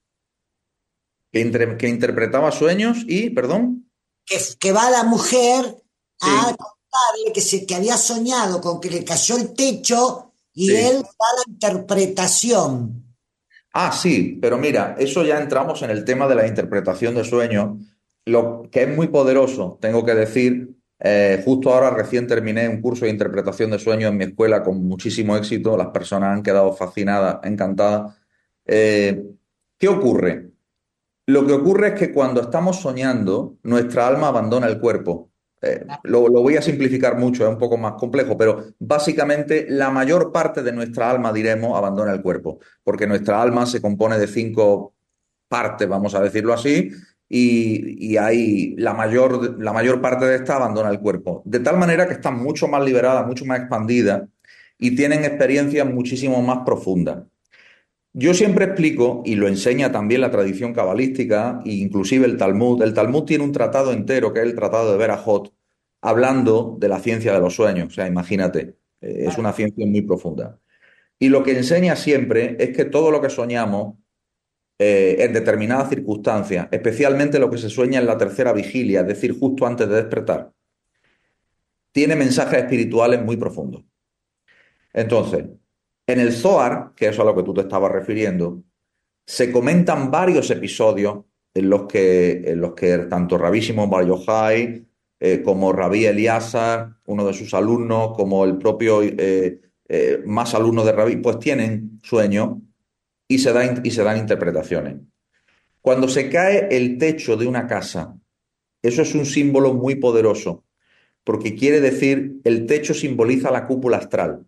Speaker 5: Que interpretaba sueños y, perdón.
Speaker 3: Que va la mujer a
Speaker 5: Sí.
Speaker 3: contarle que había soñado con que le cayó el techo y él
Speaker 5: Sí.
Speaker 3: da la interpretación.
Speaker 5: Ah, sí, pero mira, eso ya entramos en el tema de la interpretación de sueños, lo que es muy poderoso, tengo que decir, Justo ahora recién terminé un curso de interpretación de sueños en mi escuela con muchísimo éxito. Las personas han quedado fascinadas, encantadas. Eh, ¿Qué ocurre? Lo que ocurre es que cuando estamos soñando, nuestra alma abandona el cuerpo. Lo voy a simplificar mucho, es un poco más complejo, pero básicamente la mayor parte de nuestra alma, diremos, abandona el cuerpo, porque nuestra alma se compone de 5 partes, vamos a decirlo así, y hay la mayor parte de esta abandona el cuerpo. De tal manera que están mucho más liberadas, mucho más expandidas y tienen experiencias muchísimo más profundas. Yo siempre explico, y lo enseña también la tradición cabalística, e inclusive el Talmud. El Talmud tiene un tratado entero, que es el Tratado de Berajot, hablando de la ciencia de los sueños. O sea, imagínate, es una ciencia muy profunda. Y lo que enseña siempre es que todo lo que soñamos en determinadas circunstancias, especialmente lo que se sueña en la tercera vigilia, es decir, justo antes de despertar, tiene mensajes espirituales muy profundos. Entonces, en el Zohar, que es a lo que tú te estabas refiriendo, se comentan varios episodios en los que tanto Rabí Shimon Bar Yochai como Rabí Elíasar, uno de sus alumnos, como el propio más alumnos de Rabí, pues tienen sueños y se dan interpretaciones. Cuando se cae el techo de una casa, eso es un símbolo muy poderoso, porque quiere decir, el techo simboliza la cúpula astral.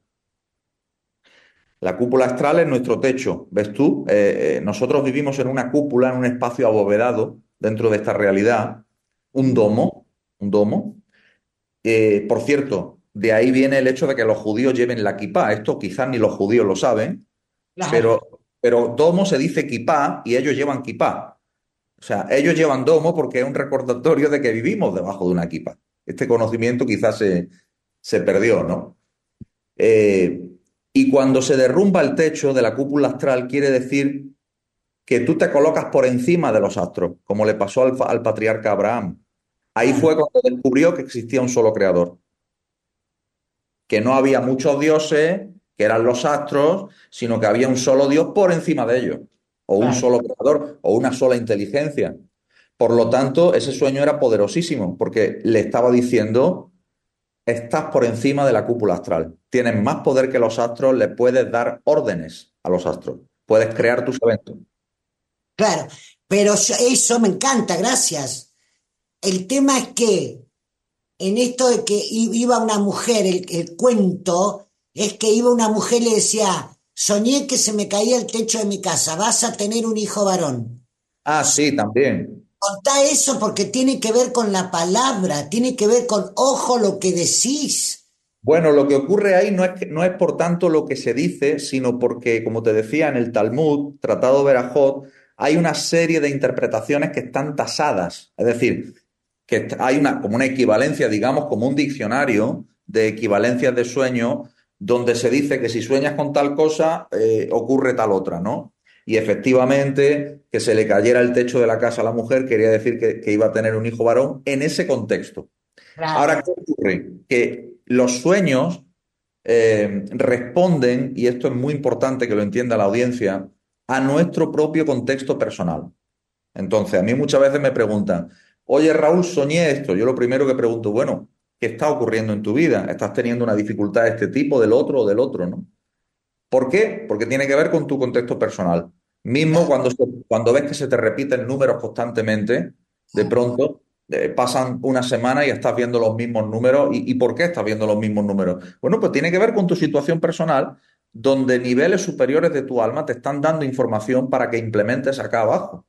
Speaker 5: La cúpula astral es nuestro techo, ¿ves tú? Nosotros vivimos en una cúpula, en un espacio abovedado dentro de esta realidad, un domo. Por cierto, de ahí viene el hecho de que los judíos lleven la kipá. Esto quizás ni los judíos lo saben,
Speaker 3: Claro,
Speaker 5: pero domo se dice kipá y ellos llevan kipá. O sea, ellos llevan domo porque es un recordatorio de que vivimos debajo de una kipá. Este conocimiento quizás se perdió, ¿no? Eh, y cuando se derrumba el techo de la cúpula astral, quiere decir que tú te colocas por encima de los astros, como le pasó al patriarca Abraham. Ahí
Speaker 3: claro,
Speaker 5: fue cuando descubrió que existía un solo creador, que no había muchos dioses, que eran los astros, sino que había un solo Dios por encima de ellos, o un
Speaker 3: claro.
Speaker 5: solo creador, o una sola inteligencia. Por lo tanto, ese sueño era poderosísimo, porque le estaba diciendo: estás por encima de la cúpula astral. Tienes más poder que los astros, le puedes dar órdenes a los astros. Puedes crear tus eventos.
Speaker 3: Claro, pero eso me encanta, gracias. El tema es que en esto de que iba una mujer, el cuento es que iba una mujer y le decía, soñé que se me caía el techo de mi casa, vas a tener un hijo varón.
Speaker 5: Ah, sí, también.
Speaker 3: Contá eso porque tiene que ver con la palabra, tiene que ver con ojo lo que decís.
Speaker 5: Bueno, lo que ocurre ahí no es por tanto lo que se dice, sino porque, como te decía, en el Talmud, Tratado Berajot, hay una serie de interpretaciones que están tasadas. Es decir, que hay como una equivalencia, digamos, como un diccionario de equivalencias de sueño, donde se dice que si sueñas con tal cosa, ocurre tal otra, ¿no? Y efectivamente, que se le cayera el techo de la casa a la mujer quería decir que iba a tener un hijo varón en ese contexto.
Speaker 3: Claro,
Speaker 5: Ahora, ¿qué ocurre? Que los sueños responden, y esto es muy importante que lo entienda la audiencia, a nuestro propio contexto personal. Entonces, a mí muchas veces me preguntan, oye Raúl, soñé esto. Yo lo primero que pregunto, bueno, ¿qué está ocurriendo en tu vida? ¿Estás teniendo una dificultad de este tipo, del otro o del otro, ¿no? ¿Por qué? Porque tiene que ver con tu contexto personal. Mismo
Speaker 3: claro.
Speaker 5: cuando ves que se te repiten números constantemente, de pronto pasan una semana y estás viendo los mismos números. ¿Y por qué estás viendo los mismos números? Bueno, pues tiene que ver con tu situación personal, donde niveles superiores de tu alma te están dando información para que implementes acá abajo.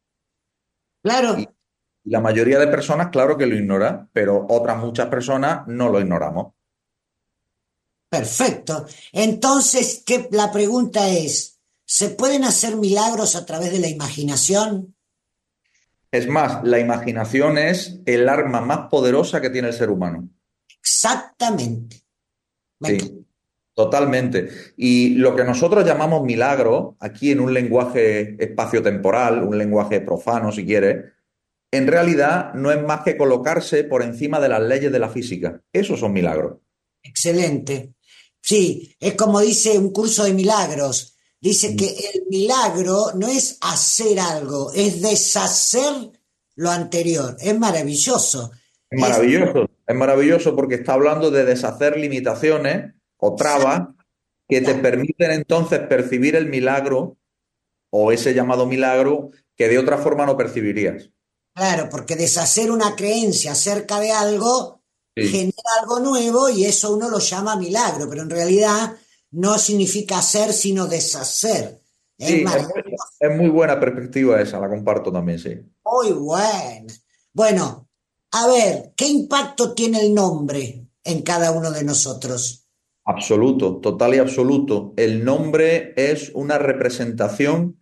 Speaker 5: Y
Speaker 3: Claro,
Speaker 5: la mayoría de personas, claro que lo ignora, pero otras muchas personas no lo ignoramos.
Speaker 3: perfecto. Entonces, la pregunta es, ¿se pueden hacer milagros a través de la imaginación?
Speaker 5: Es más, la imaginación es el arma más poderosa que tiene el ser humano.
Speaker 3: Exactamente. Me encanta.
Speaker 5: Sí, totalmente. Y lo que nosotros llamamos milagro, aquí en un lenguaje espaciotemporal, un lenguaje profano si quieres, en realidad no es más que colocarse por encima de las leyes de la física. Esos son milagros.
Speaker 3: Excelente. Sí, es como dice un curso de milagros. Dice
Speaker 5: Mm.
Speaker 3: que el milagro no es hacer algo, es deshacer lo anterior. Es maravilloso.
Speaker 5: Es
Speaker 3: Es
Speaker 5: maravilloso. Es maravilloso porque está hablando de deshacer limitaciones o trabas que te permiten entonces percibir el milagro o ese llamado milagro que de otra forma no percibirías.
Speaker 3: Claro, porque deshacer una creencia acerca de algo
Speaker 5: Sí.
Speaker 3: genera algo nuevo y eso uno lo llama milagro, pero en realidad no significa hacer, sino deshacer. Es
Speaker 5: Sí,
Speaker 3: maravilloso,
Speaker 5: es muy buena perspectiva esa, la comparto también, sí.
Speaker 3: muy bueno. Bueno, a ver, ¿qué impacto tiene el nombre en cada uno de nosotros?
Speaker 5: Absoluto, total y absoluto. El nombre es una representación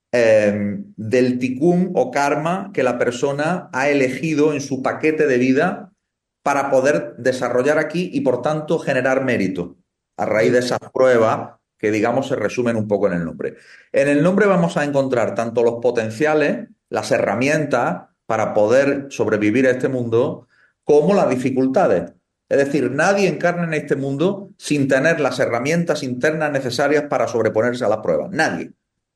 Speaker 5: del tikkun o karma que la persona ha elegido en su paquete de vida para poder desarrollar aquí y por tanto generar mérito a raíz de
Speaker 3: Bien,
Speaker 5: esas pruebas que digamos se resumen un poco en el nombre. En el nombre vamos a encontrar tanto los potenciales, las herramientas para poder sobrevivir a este mundo, como las dificultades. Es decir, nadie encarna en este mundo sin tener las herramientas internas necesarias para sobreponerse a las pruebas. Nadie.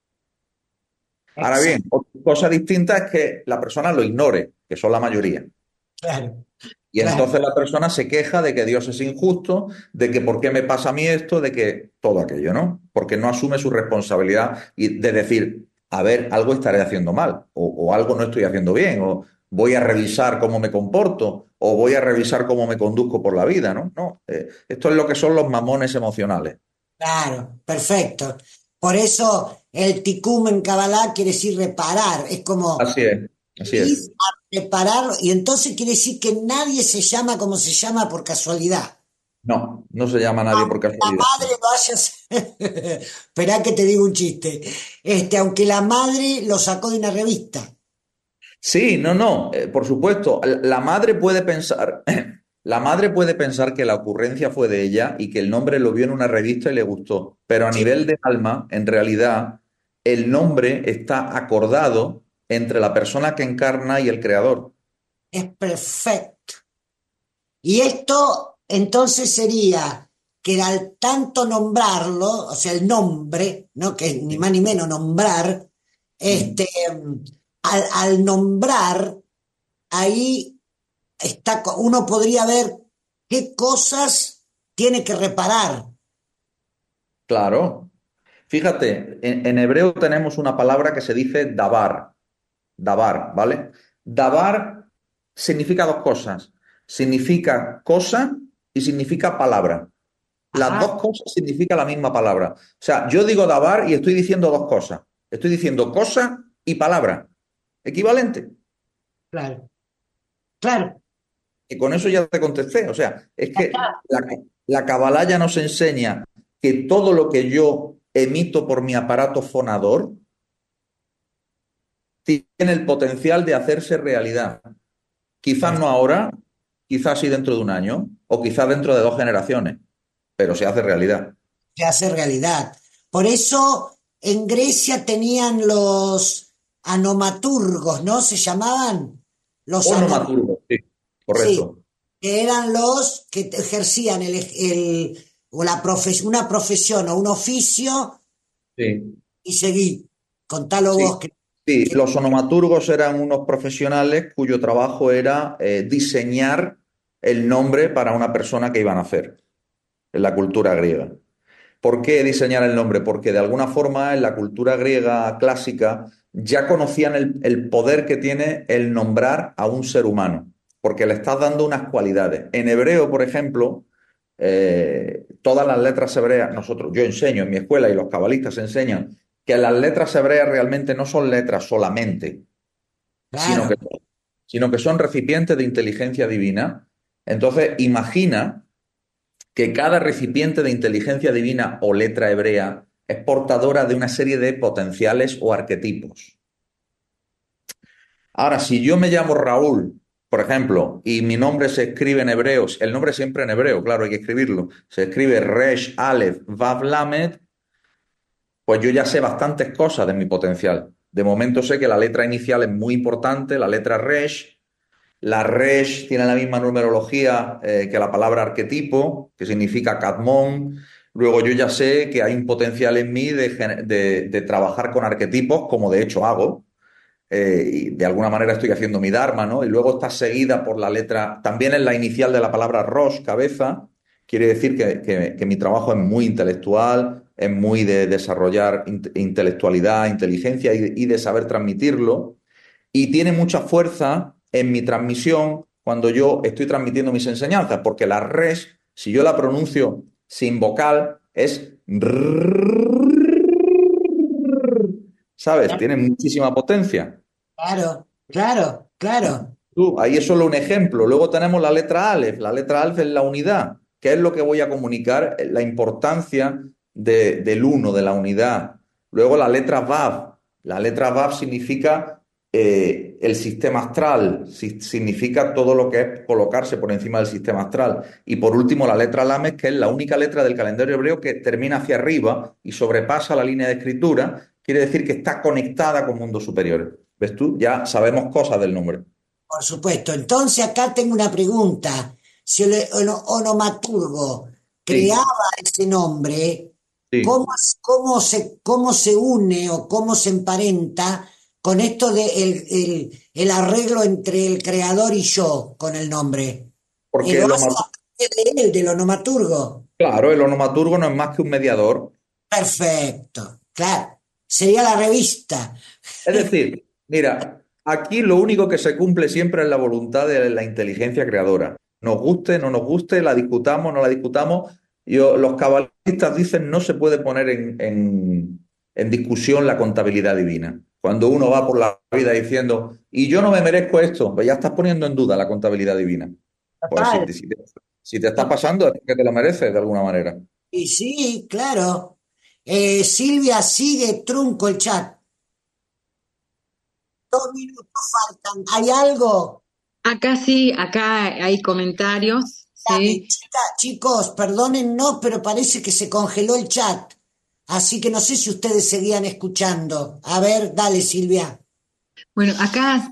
Speaker 5: Ahora bien,
Speaker 3: exacto,
Speaker 5: otra cosa distinta es que la persona lo ignore, que son la mayoría.
Speaker 3: claro,
Speaker 5: Y
Speaker 3: claro.
Speaker 5: entonces la persona se queja de que Dios es injusto, de que por qué me pasa a mí esto, de que todo aquello, ¿no? Porque no asume su responsabilidad y de decir, a ver, algo estaré haciendo mal, o algo no estoy haciendo bien, o voy a revisar cómo me comporto, o voy a revisar cómo me conduzco por la vida, ¿no? No, esto es lo que son los mamones emocionales.
Speaker 3: Claro, perfecto. Por eso el tikkun en Kabbalah quiere decir reparar. Es como
Speaker 5: Así es, así es.
Speaker 3: ir a reparar y entonces quiere decir que nadie se llama como se llama por casualidad.
Speaker 5: No, no se llama a nadie por
Speaker 3: La
Speaker 5: casualidad.
Speaker 3: madre vaya a ser... Esperá que te digo un chiste. Aunque la madre lo sacó de una revista.
Speaker 5: Sí, no, no, por supuesto. La madre puede pensar, la madre puede pensar que la ocurrencia fue de ella y que el nombre lo vio en una revista y le gustó. Pero a
Speaker 3: Sí,
Speaker 5: nivel de alma, en realidad, el nombre está acordado entre la persona que encarna y el creador.
Speaker 3: es perfecto. Y esto entonces sería que al tanto nombrarlo, o sea, el nombre, ¿no? Que es ni más ni menos nombrar,
Speaker 5: Ujú.
Speaker 3: este, al nombrar, ahí uno podría ver qué cosas tiene que reparar.
Speaker 5: Claro. Fíjate, en hebreo tenemos una palabra que se dice dabar. Dabar, ¿vale? Dabar significa dos cosas. Significa cosa y significa palabra. Las
Speaker 3: Ajá,
Speaker 5: dos cosas significan la misma palabra. O sea, yo digo dabar y estoy diciendo dos cosas. Estoy diciendo cosa y palabra. Equivalente.
Speaker 3: claro, claro.
Speaker 5: Y con eso ya te contesté. O sea, es que la Kabbalah ya nos enseña que todo lo que yo emito por mi aparato fonador tiene el potencial de hacerse realidad. Quizás no ahora, quizás sí dentro de un año, o quizás dentro de dos generaciones, pero se hace realidad.
Speaker 3: Se hace realidad. Por eso en Grecia tenían los anomaturgos, ¿no? Se llamaban los anomaturgos,
Speaker 5: Onomaturgo, sí,
Speaker 3: sí,
Speaker 5: correcto.
Speaker 3: que eran los que ejercían o una profesión o un oficio
Speaker 5: Sí,
Speaker 3: y seguí. Contalo
Speaker 5: sí,
Speaker 3: vos.
Speaker 5: sí.
Speaker 3: Que-
Speaker 5: Los onomaturgos eran unos profesionales cuyo trabajo era diseñar el nombre para una persona que iban a hacer en la cultura griega. ¿Por qué diseñar el nombre? Porque de alguna forma en la cultura griega clásica ya conocían el poder que tiene el nombrar a un ser humano, porque le estás dando unas cualidades. En hebreo, por ejemplo, todas las letras hebreas, yo enseño en mi escuela y los cabalistas enseñan que las letras hebreas realmente no son letras solamente, sino que,
Speaker 3: claro,
Speaker 5: sino que son recipientes de inteligencia divina. Entonces, imagina que cada recipiente de inteligencia divina o letra hebrea es portadora de una serie de potenciales o arquetipos. Ahora, si yo me llamo Raúl, por ejemplo, y mi nombre se escribe en hebreo, el nombre siempre en hebreo, claro, hay que escribirlo, se escribe Resh, Aleph, Vav, Lamed, pues yo ya sé bastantes cosas de mi potencial. De momento sé que la letra inicial es muy importante, la letra Resh. La Resh tiene la misma numerología que la palabra arquetipo, que significa Cadmón. Luego yo ya sé que hay un potencial en mí de trabajar con arquetipos, como de hecho hago. y de alguna manera estoy haciendo mi Dharma, ¿no? Y luego está seguida por la letra, también es la inicial de la palabra Rosh, cabeza, quiere decir que mi trabajo es muy intelectual, es muy de desarrollar intelectualidad, inteligencia y de saber transmitirlo, y tiene mucha fuerza en mi transmisión cuando yo estoy transmitiendo mis enseñanzas, porque la res, si yo la pronuncio sin vocal, es ¿sabes? Tiene muchísima potencia.
Speaker 3: Claro, claro, claro.
Speaker 5: Ahí es solo un ejemplo. Luego tenemos la letra Aleph. La letra Aleph es la unidad. ¿Qué es lo que voy a comunicar? La importancia del uno, de la unidad. Luego la letra Vav. La letra Vav significa el sistema astral, significa todo lo que es colocarse por encima del sistema astral. Y por último, la letra Lamed, que es la única letra del calendario hebreo que termina hacia arriba y sobrepasa la línea de escritura, quiere decir que está conectada con mundos superiores. ¿Ves tú? Ya sabemos cosas del nombre.
Speaker 3: Por supuesto. Entonces acá tengo una pregunta. Si el onomaturgo
Speaker 5: Sí,
Speaker 3: creaba ese nombre,
Speaker 5: sí.
Speaker 3: cómo se une o cómo se emparenta con esto de el arreglo entre el creador y yo con el nombre?
Speaker 5: Porque
Speaker 3: Lo
Speaker 5: el
Speaker 3: hace
Speaker 5: onomaturgo,
Speaker 3: a través de él, del onomaturgo.
Speaker 5: claro, el onomaturgo no es más que un mediador.
Speaker 3: Perfecto, claro. Sería la revista.
Speaker 5: Es decir, mira, aquí lo único que se cumple siempre es la voluntad de la inteligencia creadora. Nos guste, no nos guste, la discutamos, no la discutamos. Los cabalistas dicen no se puede poner en discusión la contabilidad divina. Cuando uno va por la vida diciendo, y yo no me merezco esto, pues ya estás poniendo en duda la contabilidad divina. Pues
Speaker 3: Total.
Speaker 5: si te está pasando, es que te lo mereces de alguna manera.
Speaker 3: Y sí, claro. Silvia, sigue trunco el chat. 2 minutos faltan. ¿Hay algo?
Speaker 4: Acá sí, acá hay comentarios,
Speaker 3: Dame,
Speaker 4: ¿sí?
Speaker 3: chicos, perdónennos, pero parece que se congeló el chat. Así que no sé si ustedes seguían escuchando. A ver, dale, Silvia.
Speaker 4: Bueno, acá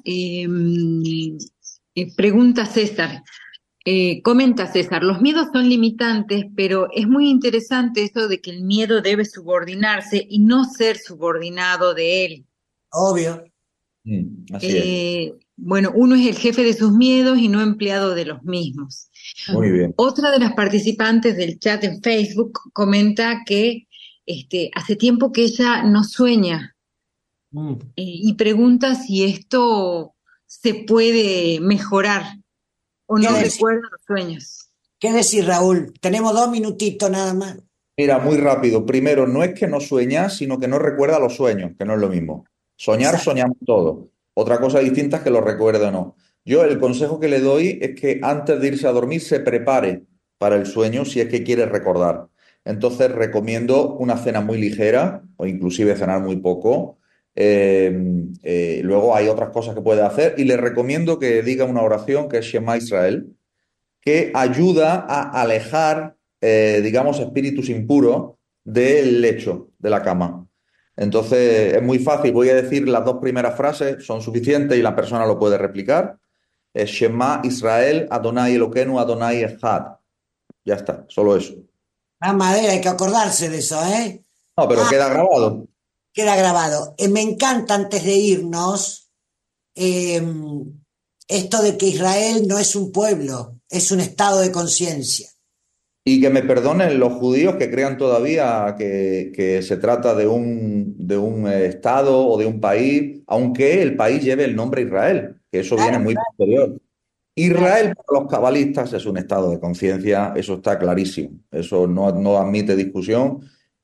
Speaker 4: pregunta César, comenta César, los miedos son limitantes, pero es muy interesante eso de que el miedo debe subordinarse y no ser subordinado de él.
Speaker 3: Obvio.
Speaker 5: Así es.
Speaker 4: Bueno, uno es el jefe de sus miedos y no empleado de los mismos.
Speaker 5: Muy bien.
Speaker 4: Otra de las participantes del chat en Facebook comenta que hace tiempo que ella no sueña
Speaker 3: Mm.
Speaker 4: y pregunta si esto se puede mejorar o
Speaker 3: ¿Qué
Speaker 4: no
Speaker 3: decir,
Speaker 4: recuerda los sueños.
Speaker 3: qué decir, Raúl? Tenemos 2 minutitos nada más.
Speaker 5: Mira, muy rápido. Primero, no es que no sueña, sino que no recuerda los sueños, que no es lo mismo. Soñar,
Speaker 3: Exacto.
Speaker 5: soñamos todos. Otra cosa distinta es que lo recuerde o no. Yo el consejo que le doy es que antes de irse a dormir se prepare para el sueño si es que quiere recordar. Entonces recomiendo una cena muy ligera o inclusive cenar muy poco. Luego hay otras cosas que puede hacer y le recomiendo que diga una oración que es Shema Israel, que ayuda a alejar, digamos, espíritus impuros del lecho, de la cama. Entonces, es muy fácil, voy a decir las dos primeras frases, son suficientes y la persona lo puede replicar. Es Shema Israel, Adonai Eloquenu, Adonai Echad. Ya está, solo eso.
Speaker 3: Ah, madera, hay que acordarse de eso, ¿eh?
Speaker 5: No, pero
Speaker 3: Ah,
Speaker 5: queda grabado.
Speaker 3: queda grabado. Me encanta antes de irnos eh, esto de que Israel no es un pueblo, es un estado de conciencia.
Speaker 5: Y que me perdonen los judíos que crean todavía que se trata de un estado o de un país, aunque el país lleve el nombre Israel, que eso viene
Speaker 3: Claro,
Speaker 5: muy posterior.
Speaker 3: claro.
Speaker 5: Israel para los cabalistas es un estado de conciencia, eso está clarísimo, eso no admite discusión.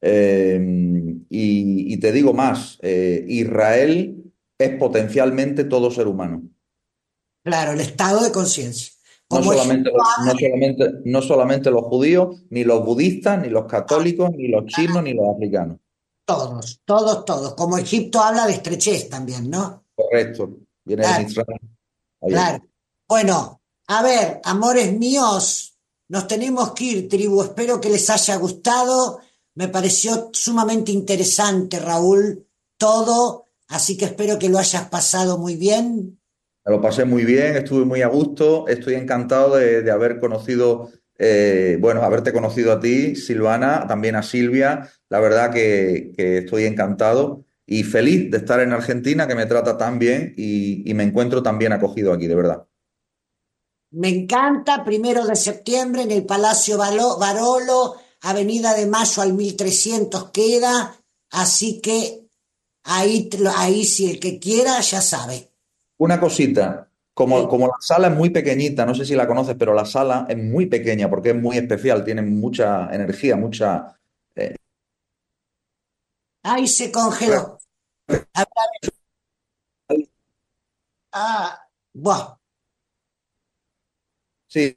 Speaker 5: Y te digo más, Israel es potencialmente todo ser humano.
Speaker 3: Claro, el estado de conciencia.
Speaker 5: No
Speaker 3: Como
Speaker 5: solamente,
Speaker 3: Egipto habla,
Speaker 5: no solamente los judíos, ni los budistas, ni los católicos, ni los chinos, ni los africanos.
Speaker 3: todos, todos, todos. Como Egipto habla de estrechez también, ¿no?
Speaker 5: Correcto, viene de
Speaker 3: Claro,
Speaker 5: Mitzrayim. Ahí está.
Speaker 3: claro. Bueno, a ver, amores míos, nos tenemos que ir, tribu. Espero que les haya gustado. Me pareció sumamente interesante, Raúl, todo. Así que espero que lo hayas pasado muy bien.
Speaker 5: Me lo pasé muy bien, estuve muy a gusto, estoy encantado de haber conocido, bueno, haberte conocido a ti, Silvana, también a Silvia, la verdad que estoy encantado y feliz de estar en Argentina, que me trata tan bien y me encuentro tan bien acogido aquí, de verdad.
Speaker 3: Me encanta, 1 de septiembre en el Palacio Barolo, Avenida de Mayo al 1300 queda, así que ahí si el que quiera ya sabe.
Speaker 5: Una cosita, como la sala es muy pequeñita, no sé si la conoces, pero la sala es muy pequeña porque es muy especial, tiene mucha energía, mucha...
Speaker 3: Ahí se congeló. A ver. Buah.
Speaker 5: Sí,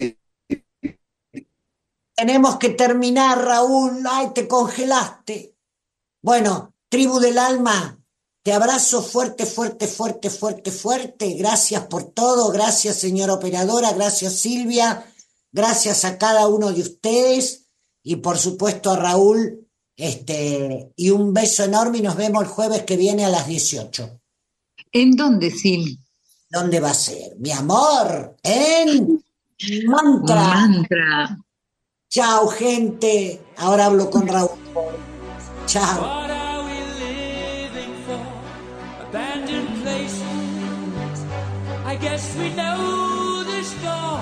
Speaker 3: Tenemos que terminar, Raúl. Ay, te congelaste. Bueno, tribu del alma, te abrazo fuerte, fuerte, fuerte, fuerte, fuerte. Gracias por todo. Gracias, señora operadora. Gracias, Silvia. Gracias a cada uno de ustedes. Y por supuesto a Raúl. Y un beso enorme y nos vemos el jueves que viene a las 18.
Speaker 4: ¿En dónde, Sil?
Speaker 3: ¿Dónde va a ser? Mi amor, en Mantra.
Speaker 4: Mantra.
Speaker 3: Chao, gente. Ahora hablo con Raúl. Chao.
Speaker 2: What are we living for? Abandoned places. I guess we know the score.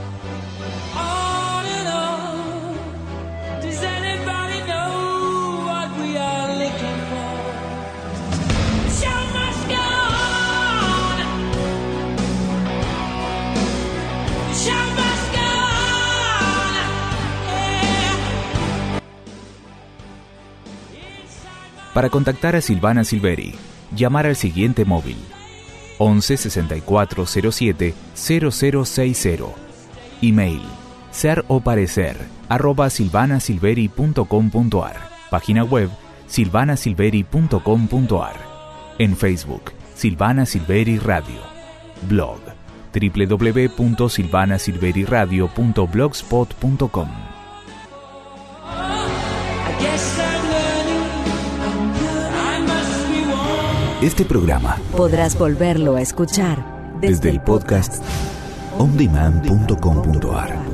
Speaker 2: On and on. Does anybody know what we are looking for? The show must go on. The show must go on. Yeah.
Speaker 1: Para contactar a Silvana Silveri, llamar al siguiente móvil: 11 64 07 0060. Email: seroparecer@silvanasilveri.com.ar. Página web: silvanasilveri.com.ar. En Facebook: Silvana Silveri Radio. Blog: www.silvanasilveriradio.blogspot.com.
Speaker 2: I guess I'm learning. I must be one.
Speaker 1: Este programa
Speaker 6: Podrás volverlo a escuchar
Speaker 1: desde el podcast ondemand.com.ar.